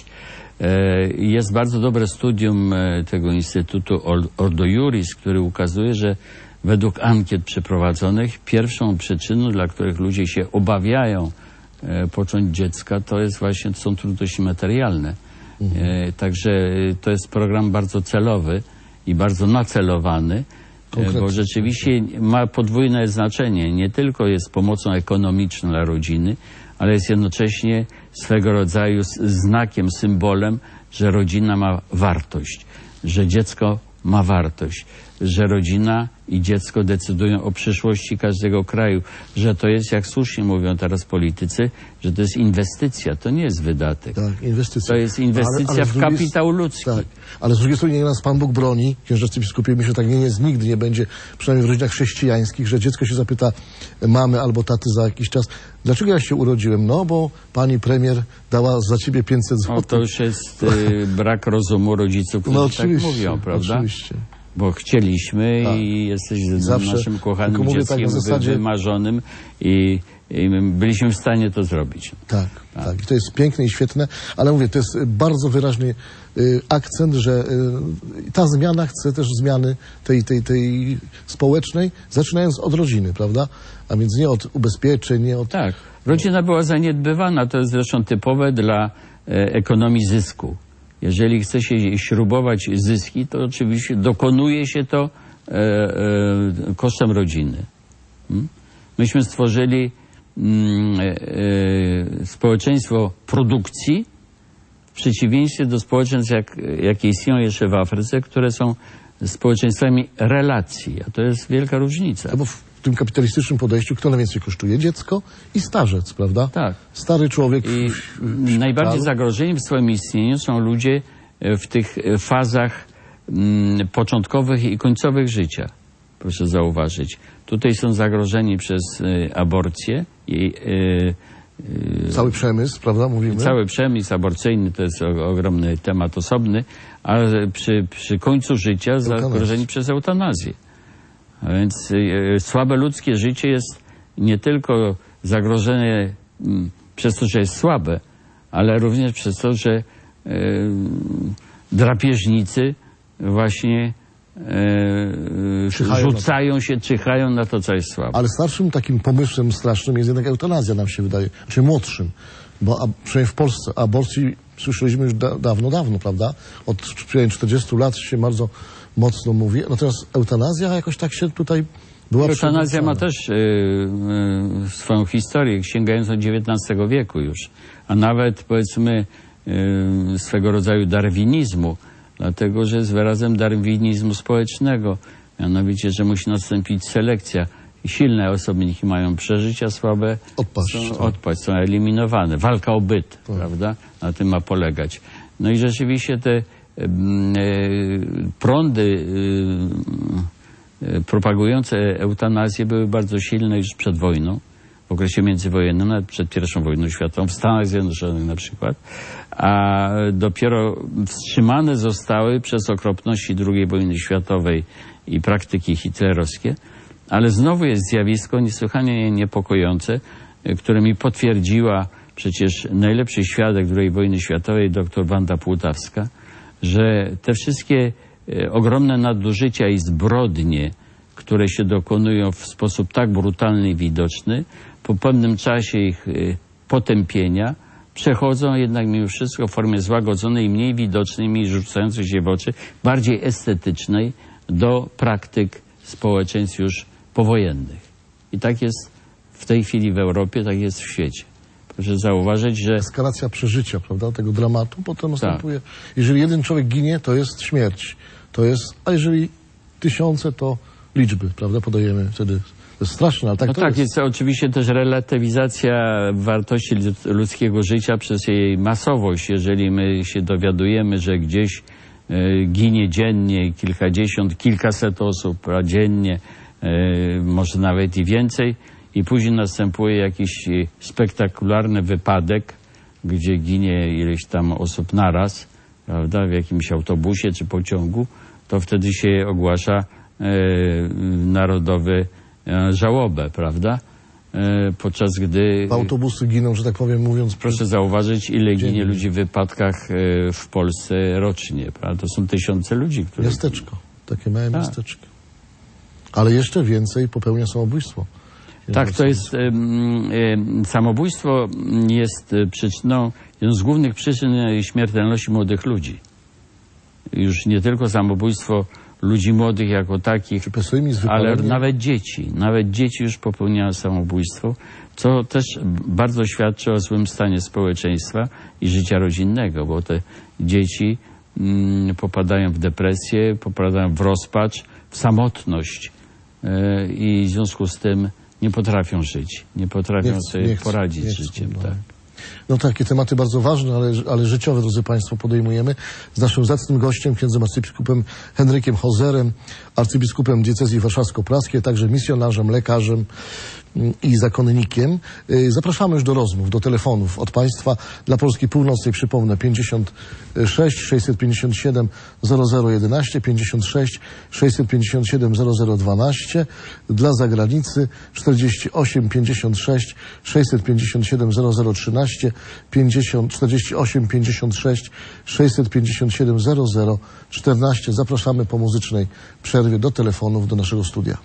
Jest bardzo dobre studium tego Instytutu Ordo Iuris, który ukazuje, że według ankiet przeprowadzonych pierwszą przyczyną, dla których ludzie się obawiają począć dziecka, to jest właśnie, są trudności materialne. Także to jest program bardzo celowy i bardzo nacelowany, bo rzeczywiście ma podwójne znaczenie. Nie tylko jest pomocą ekonomiczną dla rodziny, ale jest jednocześnie swego rodzaju znakiem, symbolem, że rodzina ma wartość, że dziecko ma wartość, że rodzina i dziecko decydują o przyszłości każdego kraju, że to jest, jak słusznie mówią teraz politycy, że to jest inwestycja, to nie jest wydatek. Tak, inwestycja. To jest inwestycja w kapitał ludzki. Tak, ale z drugiej strony nie nas Pan Bóg broni, księże arcybiskupie, myślę, że tak nie jest, nigdy nie będzie, przynajmniej w rodzinach chrześcijańskich, że dziecko się zapyta mamy albo taty za jakiś czas, dlaczego ja się urodziłem? No, bo pani premier dała za ciebie 500 zł. No to już jest brak rozumu rodziców, którzy tak mówią, prawda? Oczywiście. Bo chcieliśmy Tak. i jesteś Zawsze, naszym kochanym tylko mówię dzieckiem, tak na zasadzie, wymarzonym i byliśmy w stanie to zrobić. Tak, tak. I to jest piękne i świetne, ale mówię, to jest bardzo wyraźny akcent, że ta zmiana chce też zmiany tej społecznej, zaczynając od rodziny, prawda? A więc nie od ubezpieczeń, nie od... Tak. Rodzina była zaniedbywana, to jest zresztą typowe dla ekonomii zysku. Jeżeli chce się śrubować zyski, to oczywiście dokonuje się to kosztem rodziny. Myśmy stworzyli społeczeństwo produkcji w przeciwieństwie do społeczeństw, jakie istnieją jeszcze w Afryce, które są społeczeństwami relacji. A to jest wielka różnica. Bo w tym kapitalistycznym podejściu kto najwięcej kosztuje? Dziecko i starzec, prawda? Tak. Stary człowiek. I najbardziej zagrożeni w swoim istnieniu są ludzie w tych fazach początkowych i końcowych życia. Proszę zauważyć. Tutaj są zagrożeni przez aborcję i cały przemysł, prawda, mówimy? Cały przemysł aborcyjny to jest ogromny temat osobny, ale przy końcu życia zagrożeni przez eutanazję. A więc słabe ludzkie życie jest nie tylko zagrożone przez to, że jest słabe, ale również przez to, że drapieżnicy właśnie rzucają się, czyhają na to, co jest słabe. Ale starszym takim pomysłem strasznym jest jednak eutanazja, nam się wydaje, czy młodszym, bo przynajmniej w Polsce aborcji słyszeliśmy już dawno, prawda? Od przynajmniej 40 lat się bardzo mocno mówi, natomiast eutanazja jakoś tak się tutaj była Eutanazja ma też swoją historię, sięgającą XIX wieku już, a nawet powiedzmy swego rodzaju darwinizmu, dlatego że jest wyrazem darwinizmu społecznego, mianowicie, że musi nastąpić selekcja. Silne osobniki mają przeżyć, a słabe są eliminowane. Walka o byt, prawda? Na tym ma polegać. No i rzeczywiście te prądy propagujące eutanazję były bardzo silne już przed wojną, w okresie międzywojennym, nawet przed I wojną światową, w Stanach Zjednoczonych na przykład, a dopiero wstrzymane zostały przez okropności II wojny światowej i praktyki hitlerowskie, ale znowu jest zjawisko niesłychanie niepokojące, które mi potwierdziła przecież najlepszy świadek II wojny światowej, dr Wanda Płutawska, że te wszystkie ogromne nadużycia i zbrodnie, które się dokonują w sposób tak brutalny i widoczny, po pewnym czasie ich potępienia przechodzą jednak mimo wszystko w formie złagodzonej, mniej widocznej, mniej rzucającej się w oczy, bardziej estetycznej do praktyk społeczeństw już powojennych. I tak jest w tej chwili w Europie, tak jest w świecie. Proszę zauważyć, że... Eskalacja przeżycia, prawda, tego dramatu potem następuje. Jeżeli jeden człowiek ginie, to jest śmierć. A jeżeli tysiące, to liczby, prawda, podajemy wtedy. To jest straszne, ale tak to jest. Jest oczywiście też relatywizacja wartości ludzkiego życia przez jej masowość. Jeżeli my się dowiadujemy, że gdzieś ginie dziennie kilkadziesiąt, kilkaset osób, a dziennie, może nawet i więcej, i później następuje jakiś spektakularny wypadek, gdzie ginie ileś tam osób naraz, prawda, w jakimś autobusie czy pociągu, to wtedy się ogłasza narodowy żałobę, prawda? Podczas gdy... Autobusy giną, że tak powiem, mówiąc... Proszę zauważyć, ile ginie ludzi w wypadkach w Polsce rocznie, prawda? To są tysiące ludzi, które... Miasteczko, takie małe miasteczko. Ale jeszcze więcej popełnia samobójstwo. Tak, to jest... samobójstwo jest przyczyną, jedną z głównych przyczyn śmiertelności młodych ludzi. Już nie tylko samobójstwo ludzi młodych jako takich, ale nawet dzieci już popełniają samobójstwo, co też bardzo świadczy o złym stanie społeczeństwa i życia rodzinnego, bo te dzieci popadają w depresję, popadają w rozpacz, w samotność i w związku z tym nie potrafią żyć, nie potrafią sobie poradzić z życiem. Tak. No takie tematy bardzo ważne, ale życiowe, drodzy Państwo, podejmujemy z naszym zacnym gościem, księdzem arcybiskupem Henrykiem Hozerem, arcybiskupem diecezji warszawsko-praskiej, także misjonarzem, lekarzem i zakonnikiem. Zapraszamy już do rozmów, do telefonów od Państwa. Dla Polski Północnej przypomnę 56 657 0011, 56 657 0012. Dla zagranicy 48 56 657 0013, 48 56 657 0014. Zapraszamy po muzycznej przerwie do telefonów do naszego studia.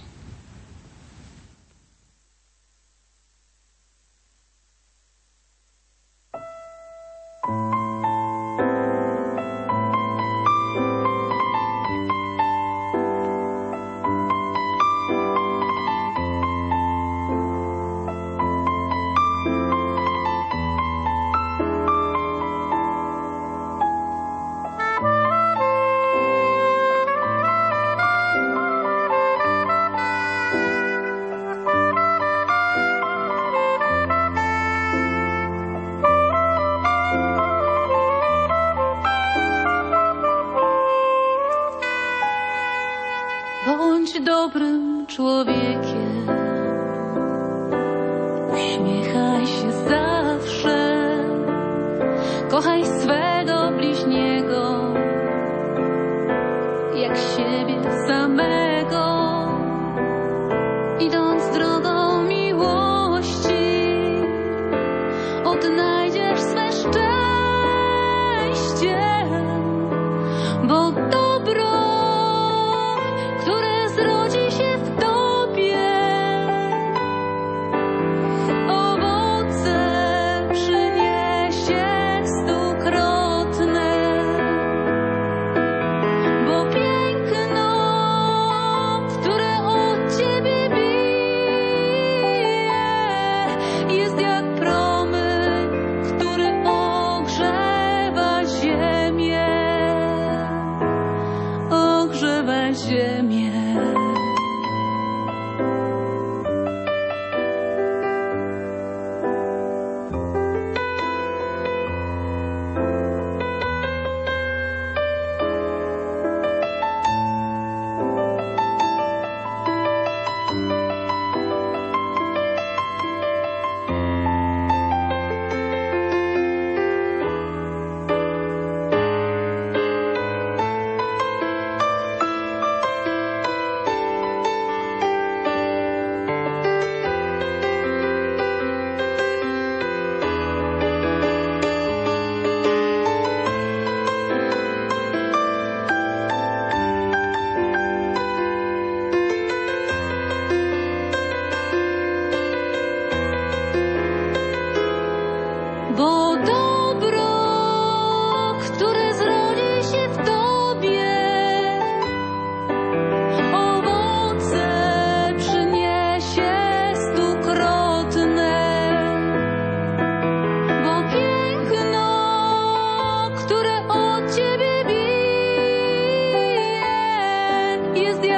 Bądź dobrym człowiekiem, uśmiechaj się zawsze, kochaj swego bliźniego, jak siebie samego, idąc drogą miłości, odnajdziesz swe szczęście, bo dobro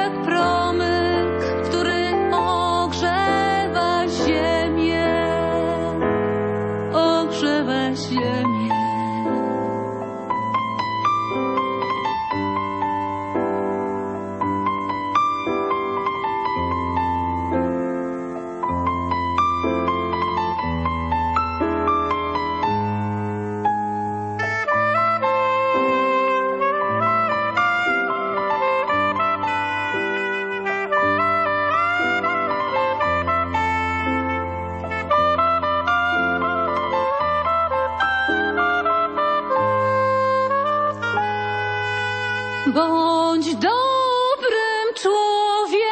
jak promyk, który ogrzewa ziemię, ogrzewa ziemię. Bądź dobrym człowiekiem.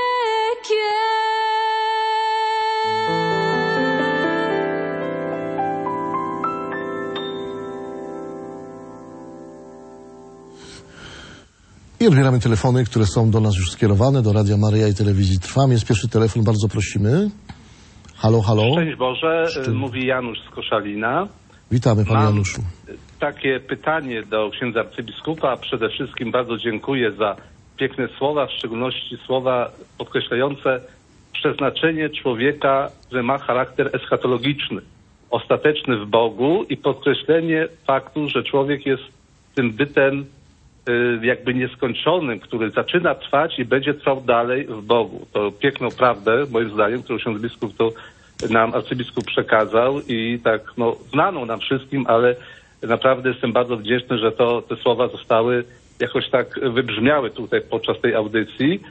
I odbieramy telefony, które są do nas już skierowane, do Radia Maryja i Telewizji Trwam. Jest pierwszy telefon, bardzo prosimy. Halo, halo. Szczęść Boże, mówi Janusz z Koszalina. Witamy, panie Mam Januszu. takie pytanie do księdza arcybiskupa. Przede wszystkim bardzo dziękuję za piękne słowa, w szczególności słowa podkreślające przeznaczenie człowieka, że ma charakter eschatologiczny, ostateczny w Bogu i podkreślenie faktu, że człowiek jest tym bytem jakby nieskończonym, który zaczyna trwać i będzie trwał dalej w Bogu. To piękną prawdę, moim zdaniem, którą ksiądz biskup to nam arcybiskup przekazał i tak znaną nam wszystkim, ale naprawdę jestem bardzo wdzięczny, że te słowa zostały jakoś tak wybrzmiały tutaj podczas tej audycji.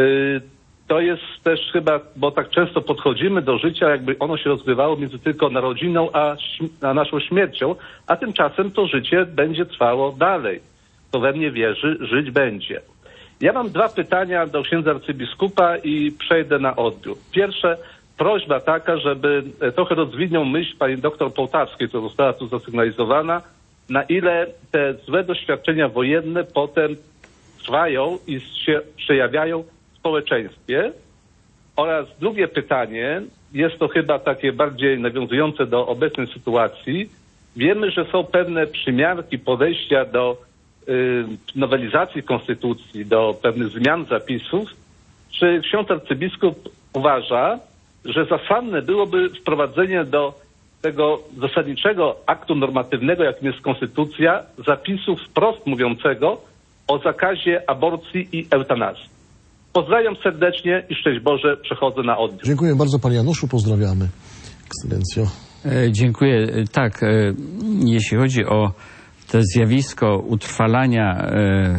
To jest też chyba, bo tak często podchodzimy do życia, jakby ono się rozgrywało między tylko narodziną a naszą śmiercią, a tymczasem to życie będzie trwało dalej. Kto we mnie wierzy, żyć będzie. Ja mam dwa pytania do księdza arcybiskupa i przejdę na odbiór. Pierwsze, prośba taka, żeby trochę rozwinął myśl pani doktor Połtawskiej, która została tu zasygnalizowana, na ile te złe doświadczenia wojenne potem trwają i się przejawiają w społeczeństwie. Oraz drugie pytanie, jest to chyba takie bardziej nawiązujące do obecnej sytuacji. Wiemy, że są pewne przymiarki podejścia do nowelizacji konstytucji, do pewnych zmian zapisów. Czy ksiądz arcybiskup uważa, że zasadne byłoby wprowadzenie do tego zasadniczego aktu normatywnego, jakim jest konstytucja, zapisu wprost mówiącego o zakazie aborcji i eutanazji? Pozdrawiam serdecznie i szczęść Boże, przechodzę na odbiór. Dziękuję bardzo, panie Januszu, pozdrawiamy. Ekscelencjo. Dziękuję. Tak, jeśli chodzi o to zjawisko utrwalania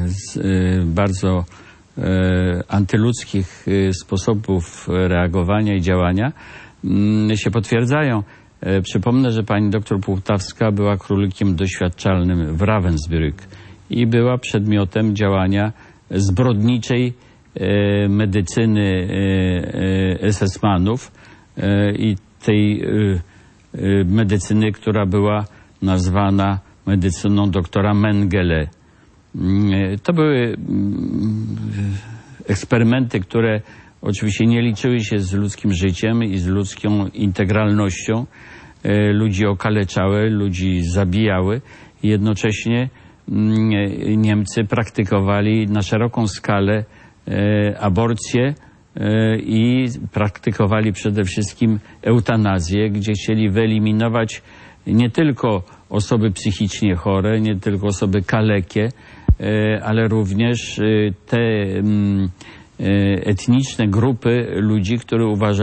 bardzo antyludzkich sposobów reagowania i działania się potwierdzają. Przypomnę, że pani doktor Połtawska była królikiem doświadczalnym w Ravensbrück i była przedmiotem działania zbrodniczej medycyny SS-manów i tej medycyny, która była nazwana medycyną doktora Mengele. To były eksperymenty, które oczywiście nie liczyły się z ludzkim życiem i z ludzką integralnością. Ludzi okaleczały, ludzi zabijały i jednocześnie Niemcy praktykowali na szeroką skalę aborcję i praktykowali przede wszystkim eutanazję, gdzie chcieli wyeliminować nie tylko osoby psychicznie chore, nie tylko osoby kalekie, ale również te etniczne grupy ludzi, które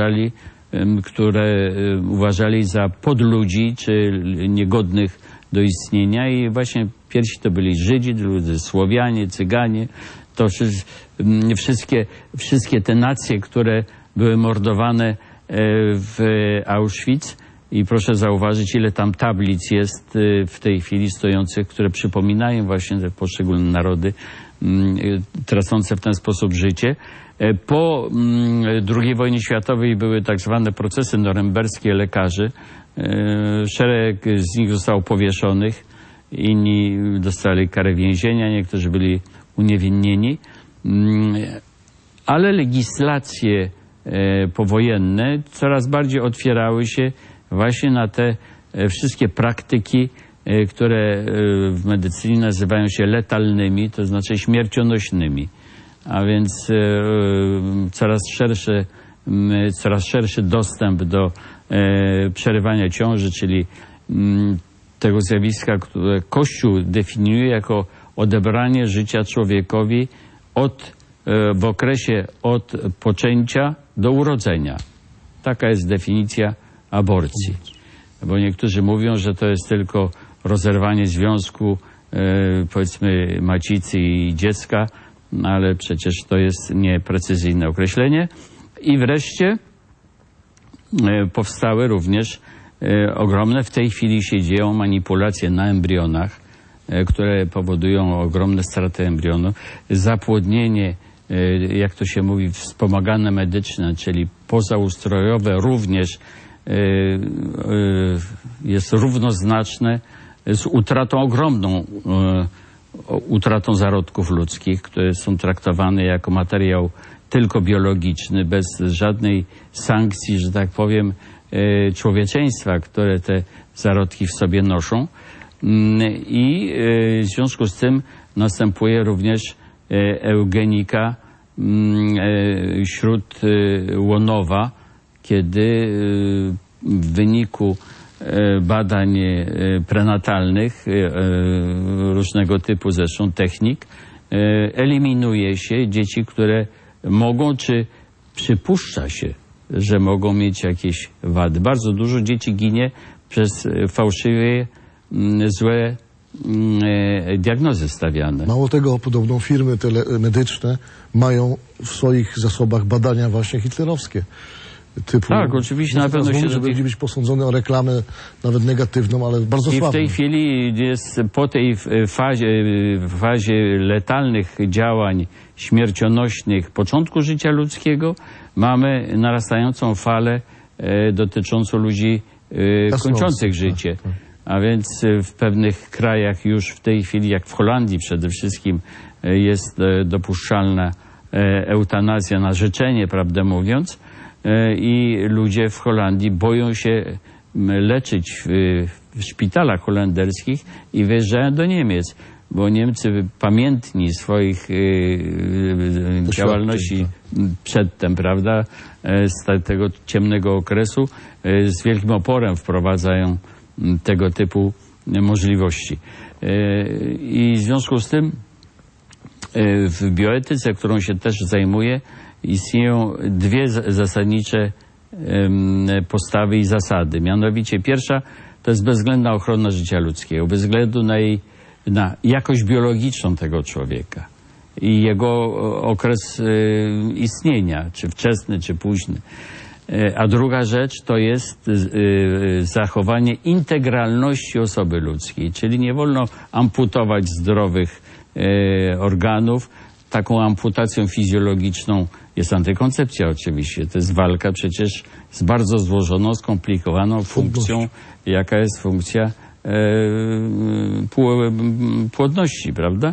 uważali za podludzi czy niegodnych do istnienia i właśnie pierwsi to byli Żydzi, drudzy Słowianie, Cyganie. To wszystkie te nacje, które były mordowane w Auschwitz. I proszę zauważyć, ile tam tablic jest w tej chwili stojących, które przypominają właśnie te poszczególne narody tracące w ten sposób życie. Po II wojnie światowej były tak zwane procesy norymberskie lekarzy. Szereg z nich zostało powieszonych, inni dostali karę więzienia, niektórzy byli uniewinnieni. Ale legislacje powojenne coraz bardziej otwierały się właśnie na te wszystkie praktyki, które w medycynie nazywają się letalnymi, to znaczy śmiercionośnymi. a więc coraz szerszy dostęp do przerywania ciąży, czyli tego zjawiska, które Kościół definiuje jako odebranie życia człowiekowi w okresie od poczęcia do urodzenia. Taka jest definicja aborcji. Bo niektórzy mówią, że to jest tylko rozerwanie związku, powiedzmy, macicy i dziecka, ale przecież to jest nieprecyzyjne określenie. I wreszcie powstały również ogromne, w tej chwili się dzieją manipulacje na embrionach, które powodują ogromne straty embrionu, zapłodnienie, jak to się mówi, wspomagane medyczne, czyli pozaustrojowe, również jest równoznaczne z utratą ogromną, utratą zarodków ludzkich, które są traktowane jako materiał tylko biologiczny, bez żadnej sankcji, że tak powiem, człowieczeństwa, które te zarodki w sobie noszą. I w związku z tym następuje również eugenika śródłonowa, kiedy w wyniku badań prenatalnych, różnego typu zresztą technik, eliminuje się dzieci, które mogą, czy przypuszcza się, że mogą mieć jakieś wady. Bardzo dużo dzieci ginie przez fałszywie złe diagnozy stawiane. Mało tego, podobno firmy medyczne mają w swoich zasobach badania właśnie hitlerowskie. Typu, tak, oczywiście, na pewno się... że będzie być posądzony o reklamę, nawet negatywną, ale bardzo słabą. I w tej chwili jest po tej fazie letalnych działań śmiercionośnych początku życia ludzkiego, mamy narastającą falę dotyczącą ludzi kończących życie. Tak. A więc w pewnych krajach już w tej chwili, jak w Holandii przede wszystkim, jest dopuszczalna eutanazja na życzenie, prawdę mówiąc, i ludzie w Holandii boją się leczyć w szpitalach holenderskich i wyjeżdżają do Niemiec, bo Niemcy pamiętni swoich działalności przedtem, prawda, z tego ciemnego okresu, z wielkim oporem wprowadzają tego typu możliwości. I w związku z tym w bioetyce, którą się też zajmuję, istnieją dwie zasadnicze postawy i zasady. Mianowicie pierwsza to jest bezwzględna ochrona życia ludzkiego, bez względu na jakość biologiczną tego człowieka i jego okres istnienia, czy wczesny, czy późny. A druga rzecz to jest zachowanie integralności osoby ludzkiej, czyli nie wolno amputować zdrowych organów. Taką amputacją fizjologiczną jest antykoncepcja oczywiście. To jest walka przecież z bardzo złożoną, skomplikowaną funkcją, jaka jest funkcja płodności, prawda?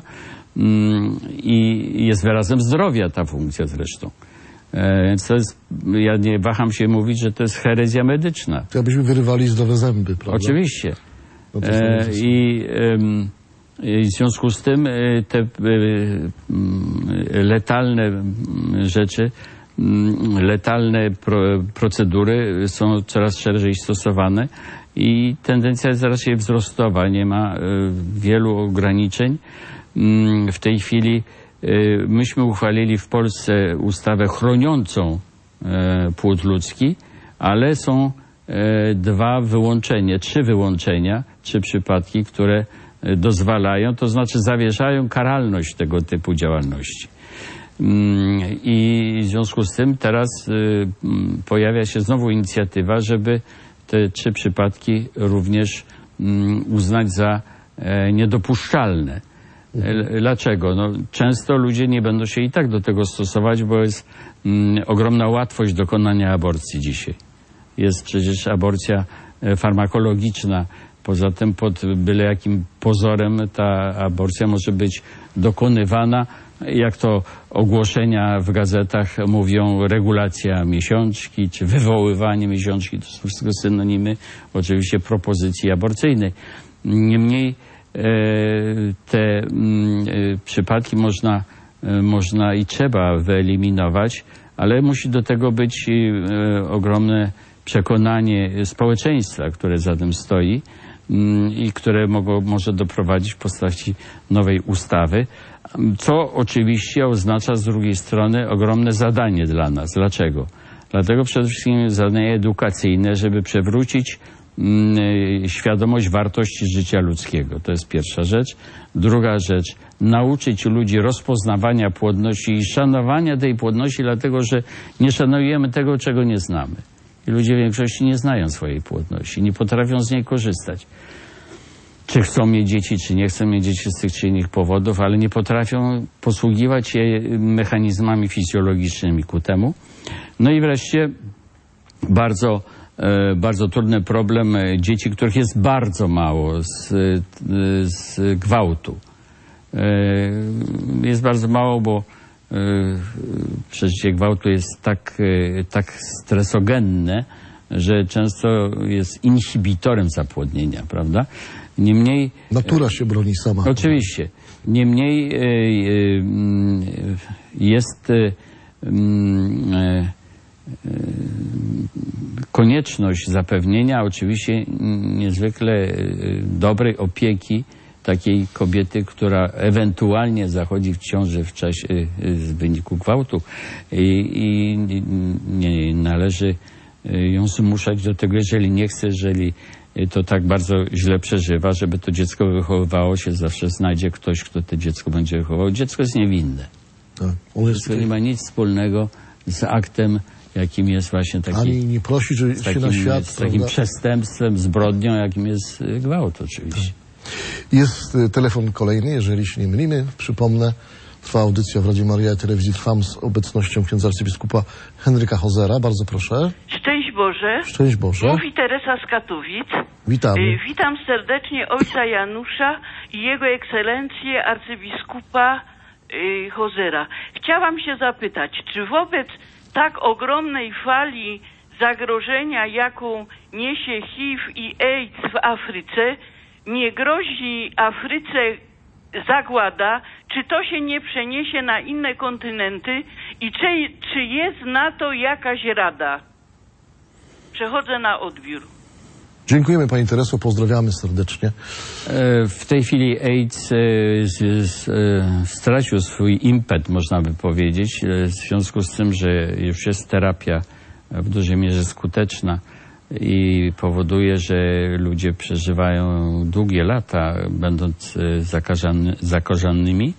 I jest wyrazem zdrowia ta funkcja zresztą. Więc to jest, ja nie waham się mówić, że to jest herezja medyczna. To jakbyśmy wyrywali zdrowe zęby, prawda? Oczywiście. I w związku z tym te letalne rzeczy, letalne procedury są coraz szerzej stosowane i tendencja jest raczej wzrostowa. Nie ma wielu ograniczeń. W tej chwili myśmy uchwalili w Polsce ustawę chroniącą płód ludzki, ale są trzy wyłączenia, 3 przypadki, które dozwalają, to znaczy zawieszają karalność tego typu działalności. I w związku z tym teraz pojawia się znowu inicjatywa, żeby te 3 przypadki również uznać za niedopuszczalne. Dlaczego? No, często ludzie nie będą się i tak do tego stosować, bo jest ogromna łatwość dokonania aborcji dzisiaj. Jest przecież aborcja farmakologiczna. Poza tym pod byle jakim pozorem ta aborcja może być dokonywana. Jak to ogłoszenia w gazetach mówią, regulacja miesiączki czy wywoływanie miesiączki, to są wszystko synonimy oczywiście propozycji aborcyjnej. Niemniej te przypadki można można i trzeba wyeliminować, ale musi do tego być ogromne przekonanie społeczeństwa, które za tym stoi i które może doprowadzić w postaci nowej ustawy, co oczywiście oznacza z drugiej strony ogromne zadanie dla nas. Dlaczego? Dlatego przede wszystkim zadanie edukacyjne, żeby przewrócić świadomość wartości życia ludzkiego. To jest pierwsza rzecz. Druga rzecz, nauczyć ludzi rozpoznawania płodności i szanowania tej płodności, dlatego że nie szanujemy tego, czego nie znamy. I ludzie w większości nie znają swojej płodności, nie potrafią z niej korzystać. Czy chcą mieć dzieci, czy nie chcą mieć dzieci z tych czy innych powodów, ale nie potrafią posługiwać się mechanizmami fizjologicznymi ku temu. No i wreszcie bardzo trudny problem dzieci, których jest bardzo mało z gwałtu. Jest bardzo mało, bo przeżycie gwałtu jest tak stresogenne, że często jest inhibitorem zapłodnienia, prawda? Niemniej... Natura się broni sama. Oczywiście. Niemniej jest konieczność zapewnienia oczywiście niezwykle dobrej opieki takiej kobiety, która ewentualnie zachodzi w ciąży w czasie w wyniku gwałtu i nie należy ją zmuszać do tego, jeżeli nie chce, jeżeli to tak bardzo źle przeżywa, żeby to dziecko wychowywało się, zawsze znajdzie ktoś, kto to dziecko będzie wychowywał. Dziecko jest niewinne. Tak. Dziecko nie ma nic wspólnego z aktem, jakim jest właśnie taki... Ani nie prosi, że się na świat... Z takim przestępstwem, zbrodnią, jakim jest gwałt oczywiście. Jest telefon kolejny, jeżeli się nie mylimy. Przypomnę, trwa audycja w Radiu Maryja Telewizji Trwam z obecnością księdza arcybiskupa Henryka Hozera. Bardzo proszę. Szczęść Boże. Szczęść Boże. Mówi Teresa z Katowic. Witamy. Witam serdecznie ojca Janusza i jego ekscelencję arcybiskupa Hozera. Chciałam się zapytać, czy wobec tak ogromnej fali zagrożenia, jaką niesie HIV i AIDS w Afryce, nie grozi Afryce zagłada, czy to się nie przeniesie na inne kontynenty i czy jest na to jakaś rada? Przechodzę na odbiór. Dziękujemy pani Tereso, pozdrawiamy serdecznie. W tej chwili AIDS stracił swój impet, można by powiedzieć, w związku z tym, że już jest terapia w dużej mierze skuteczna i powoduje, że ludzie przeżywają długie lata, będąc zakażonymi.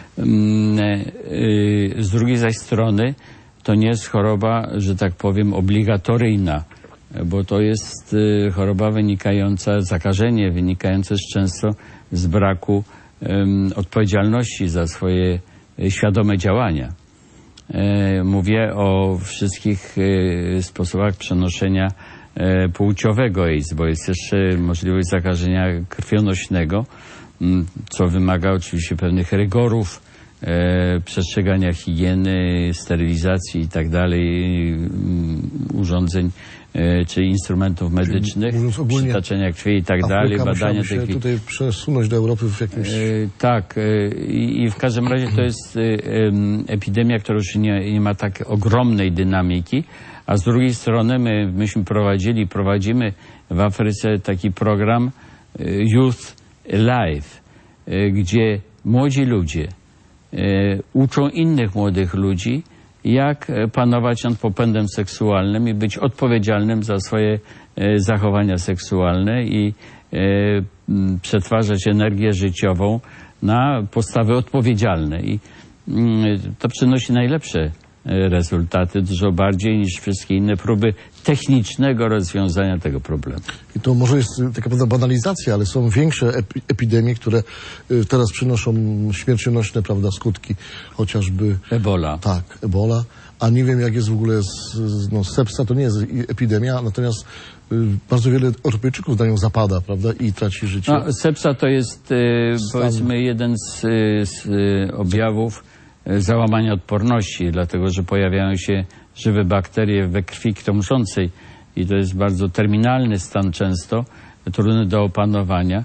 Z drugiej zaś strony to nie jest choroba, że tak powiem, obligatoryjna, bo to jest choroba wynikająca, zakażenie wynikające często z braku odpowiedzialności za swoje świadome działania. Mówię o wszystkich sposobach przenoszenia płciowego AIDS, bo jest jeszcze możliwość zakażenia krwionośnego, co wymaga oczywiście pewnych rygorów, przestrzegania higieny, sterylizacji i tak dalej, urządzeń czy instrumentów medycznych, przytaczenia krwi i tak dalej, badania tej krwi. Tutaj przesunąć do Europy w jakimś... Tak, i w każdym razie to jest epidemia, która już nie ma tak ogromnej dynamiki, a z drugiej strony myśmy prowadzimy w Afryce taki program Youth Life, gdzie młodzi ludzie uczą innych młodych ludzi, jak panować nad popędem seksualnym i być odpowiedzialnym za swoje zachowania seksualne i przetwarzać energię życiową na postawy odpowiedzialne. I to przynosi najlepsze rezultaty, dużo bardziej niż wszystkie inne próby technicznego rozwiązania tego problemu. I to może jest taka pewna banalizacja, ale są większe epidemie, które teraz przynoszą śmiercionośne, prawda, skutki, chociażby... Ebola. Tak, Ebola. A nie wiem, jak jest w ogóle sepsa, to nie jest epidemia, natomiast bardzo wiele Europejczyków na nią zapada, prawda, i traci życie. No, sepsa to jest, powiedzmy, jeden z objawów załamania odporności, dlatego że pojawiają się żywe bakterie we krwi krążącej i to jest bardzo terminalny stan często, trudny do opanowania,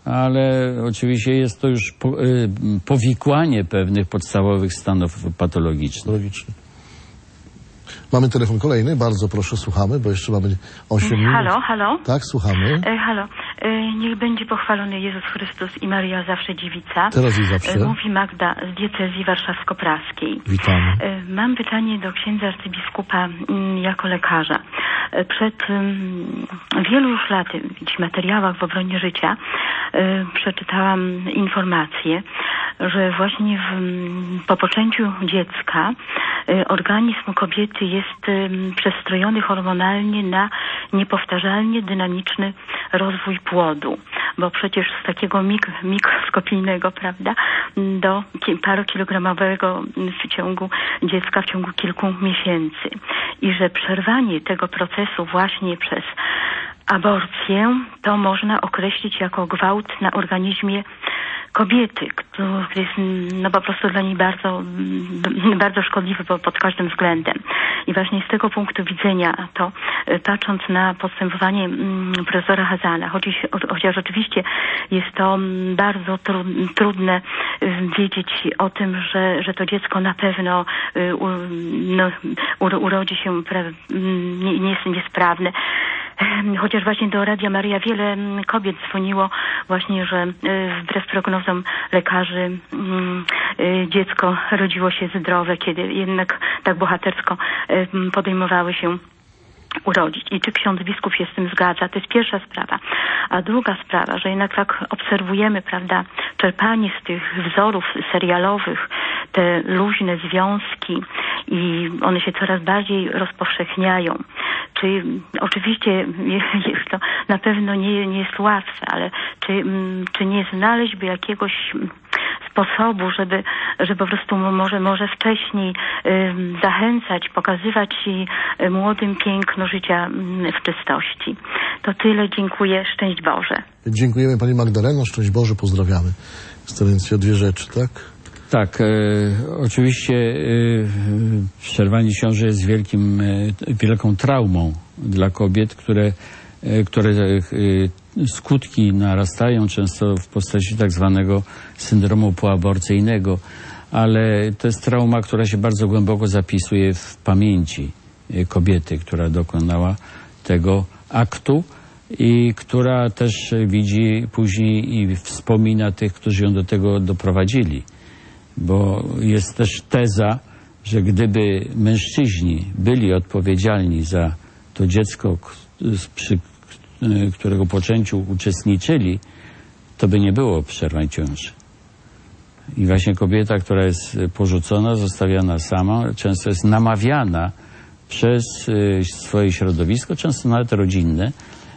ale oczywiście jest to już powikłanie pewnych podstawowych stanów patologicznych. Mamy telefon kolejny, bardzo proszę, słuchamy, bo jeszcze mamy 8 minut. Halo? Tak, słuchamy. Halo. Niech będzie pochwalony Jezus Chrystus i Maria zawsze dziewica. Teraz i zawsze. Mówi Magda z diecezji warszawsko-praskiej. Witamy. Mam pytanie do księdza arcybiskupa jako lekarza. Przed wielu już laty w materiałach w obronie życia przeczytałam informację, że właśnie po poczęciu dziecka organizm kobiety jest przestrojony hormonalnie na niepowtarzalnie dynamiczny rozwój płodu, bo przecież z takiego mikroskopijnego, prawda, do parokilogramowego w ciągu dziecka w ciągu kilku miesięcy. I że przerwanie tego procesu właśnie przez aborcję to można określić jako gwałt na organizmie kobiety, który jest po prostu dla niej bardzo szkodliwy pod każdym względem. I właśnie z tego punktu widzenia to patrząc na postępowanie profesora Hazana, chociaż oczywiście jest to bardzo trudne wiedzieć o tym, że to dziecko na pewno urodzi się niesprawne. Chociaż właśnie do Radia Maryja wiele kobiet dzwoniło właśnie, że wbrew prognozom lekarzy dziecko rodziło się zdrowe, kiedy jednak tak bohatersko podejmowały się urodzić. I czy ksiądz biskup się z tym zgadza? To jest pierwsza sprawa. A druga sprawa, że jednak tak obserwujemy, prawda, czerpanie z tych wzorów serialowych, te luźne związki i one się coraz bardziej rozpowszechniają. Czy oczywiście jest to na pewno nie jest łatwe, ale czy nie znaleźć by jakiegoś sposobu, żeby po prostu może wcześniej zachęcać, pokazywać młodym piękno życia w czystości. To tyle, dziękuję, szczęść Boże. Dziękujemy Pani Magdaleno, szczęść Boże, pozdrawiamy. Ekscelencjo, dwie rzeczy, tak? Tak, oczywiście przerwanie ciąży jest wielką traumą dla kobiet, które skutki narastają często w postaci tak zwanego syndromu poaborcyjnego, ale to jest trauma, która się bardzo głęboko zapisuje w pamięci kobiety, która dokonała tego aktu i która też widzi później i wspomina tych, którzy ją do tego doprowadzili. Bo jest też teza, że gdyby mężczyźni byli odpowiedzialni za to dziecko, przy którego poczęciu uczestniczyli, to by nie było przerwań ciąży. I właśnie kobieta, która jest porzucona, zostawiana sama, często jest namawiana przez swoje środowisko, często nawet rodzinne,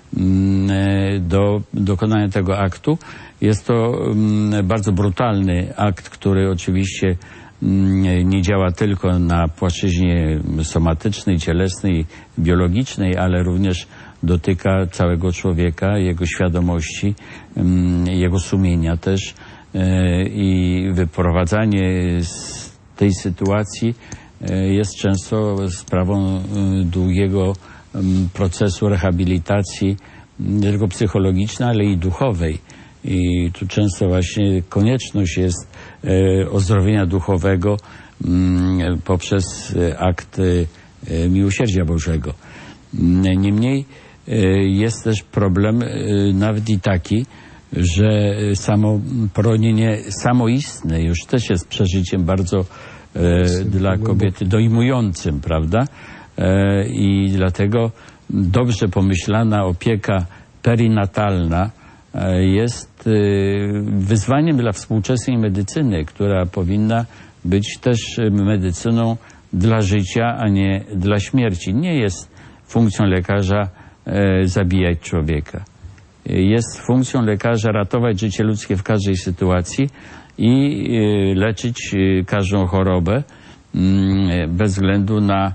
do dokonania tego aktu. Jest to bardzo brutalny akt, który oczywiście nie działa tylko na płaszczyźnie somatycznej, cielesnej, biologicznej, ale również dotyka całego człowieka, jego świadomości, jego sumienia też i wyprowadzanie z tej sytuacji jest często sprawą długiego procesu rehabilitacji, nie tylko psychologicznej, ale i duchowej. I tu często właśnie konieczność jest ozdrowienia duchowego poprzez akt miłosierdzia Bożego. Niemniej jest też problem nawet i taki, że samo poronienie samoistne już też jest przeżyciem bardzo dla kobiety dojmującym, prawda? I dlatego dobrze pomyślana opieka perinatalna jest wyzwaniem dla współczesnej medycyny, która powinna być też medycyną dla życia, a nie dla śmierci. Nie jest funkcją lekarza zabijać człowieka. Jest funkcją lekarza ratować życie ludzkie w każdej sytuacji i leczyć każdą chorobę bez względu na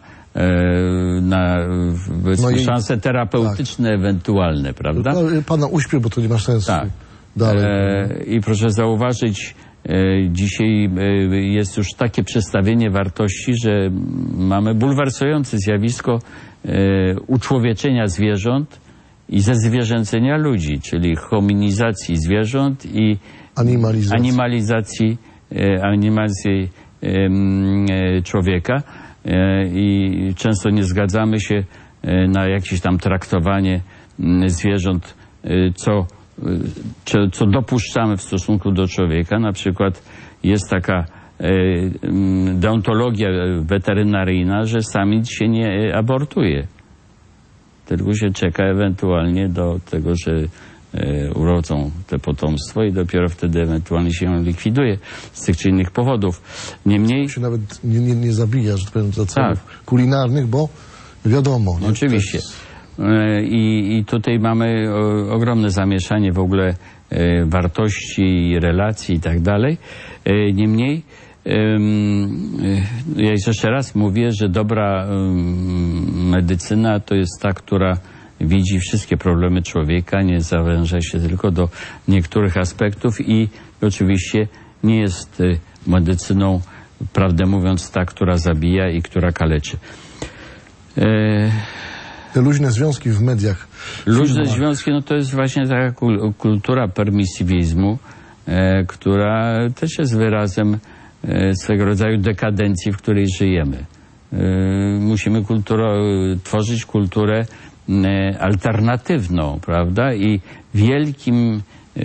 szanse terapeutyczne ewentualne, prawda? Pana uśpię, bo to nie ma sensu. Tak. Dalej. I proszę zauważyć, dzisiaj jest już takie przestawienie wartości, że mamy bulwersujące zjawisko uczłowieczenia zwierząt i zezwierzęcenia ludzi, czyli hominizacji zwierząt i animalizacji człowieka. I często nie zgadzamy się na jakieś tam traktowanie zwierząt, co dopuszczamy w stosunku do człowieka. Na przykład jest taka deontologia weterynaryjna, że samic się nie abortuje, tylko się czeka ewentualnie do tego, że urodzą te potomstwo i dopiero wtedy ewentualnie się ją likwiduje z tych czy innych powodów. Niemniej... się nawet nie zabija, że tak powiem, za celów kulinarnych, bo wiadomo. Nie? Oczywiście. I tutaj mamy ogromne zamieszanie w ogóle wartości i relacji i tak dalej. Niemniej ja jeszcze raz mówię, że dobra medycyna to jest ta, która widzi wszystkie problemy człowieka, nie zawęża się tylko do niektórych aspektów i oczywiście nie jest medycyną, prawdę mówiąc, ta, która zabija i która kaleczy. Te luźne związki w mediach. Luźne związki, no to jest właśnie taka kultura permisywizmu, która też jest wyrazem swego rodzaju dekadencji, w której żyjemy. Musimy tworzyć kulturę alternatywną, prawda? I wielkim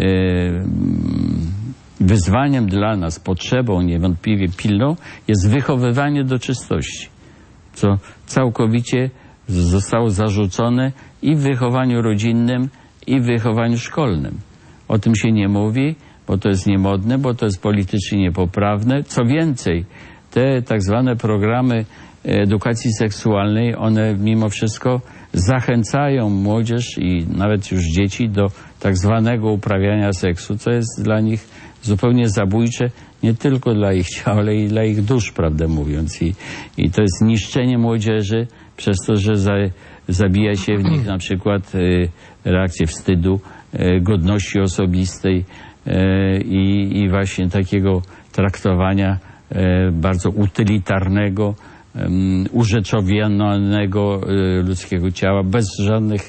wyzwaniem dla nas, potrzebą niewątpliwie pilną, jest wychowywanie do czystości, co całkowicie zostało zarzucone i w wychowaniu rodzinnym, i w wychowaniu szkolnym. O tym się nie mówi, bo to jest niemodne, bo to jest politycznie niepoprawne. Co więcej, te tak zwane programy edukacji seksualnej, one mimo wszystko zachęcają młodzież i nawet już dzieci do tak zwanego uprawiania seksu, co jest dla nich zupełnie zabójcze, nie tylko dla ich ciał, ale i dla ich dusz, prawdę mówiąc. I to jest niszczenie młodzieży przez to, że zabija się w nich na przykład reakcję wstydu, godności osobistej i właśnie takiego traktowania bardzo utylitarnego, urzeczowionego ludzkiego ciała, bez żadnych,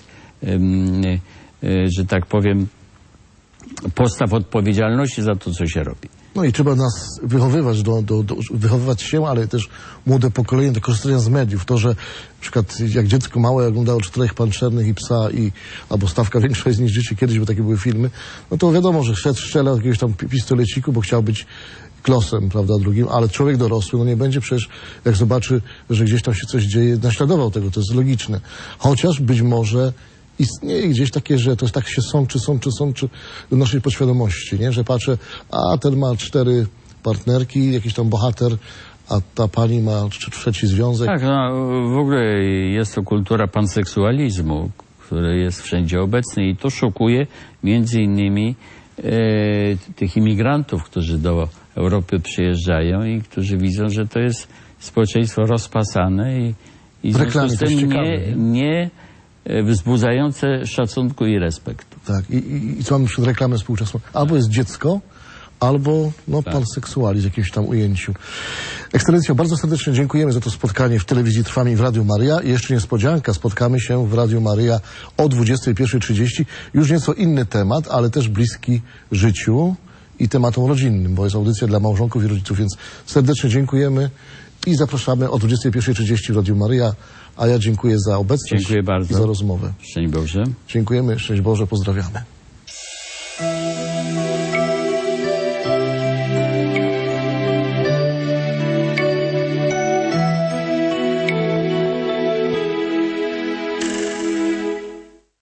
że tak powiem, postaw odpowiedzialności za to, co się robi. No i trzeba nas wychowywać, wychowywać się, ale też młode pokolenie do korzystania z mediów. To, że na przykład jak dziecko małe oglądało 4 Panczernych i Psa, albo Stawka większa jest niż dzieci, kiedyś, bo takie były filmy, no to wiadomo, że strzela jakiegoś tam pistoleciku, bo chciał być klosem, prawda, drugim, ale człowiek dorosły, no nie będzie przecież, jak zobaczy, że gdzieś tam się coś dzieje, naśladował tego, to jest logiczne. Chociaż być może istnieje gdzieś takie, że to tak się sączy do naszej podświadomości, nie? Że patrzę, a ten ma 4 partnerki, jakiś tam bohater, a ta pani ma 3. związek. Tak, no w ogóle jest to kultura panseksualizmu, który jest wszędzie obecny i to szokuje między innymi tych imigrantów, którzy do Europy przyjeżdżają i którzy widzą, że to jest społeczeństwo rozpasane i w związku z tym nie wzbudzające szacunku i respektu. Tak, i co mamy przed reklamę współczesną? Albo jest dziecko, albo panseksualizm w jakimś tam ujęciu. Ekscelencjo, bardzo serdecznie dziękujemy za to spotkanie w Telewizji Trwam i w Radiu Maryja. I jeszcze niespodzianka, spotkamy się w Radiu Maryja o 21:30. Już nieco inny temat, ale też bliski życiu i tematom rodzinnym, bo jest audycja dla małżonków i rodziców, więc serdecznie dziękujemy i zapraszamy o 21:30 w Radiu Maryja. A ja dziękuję za obecność. Dziękuję bardzo. I za rozmowę. Szczęść Boże. Dziękujemy, szczęść Boże, pozdrawiamy.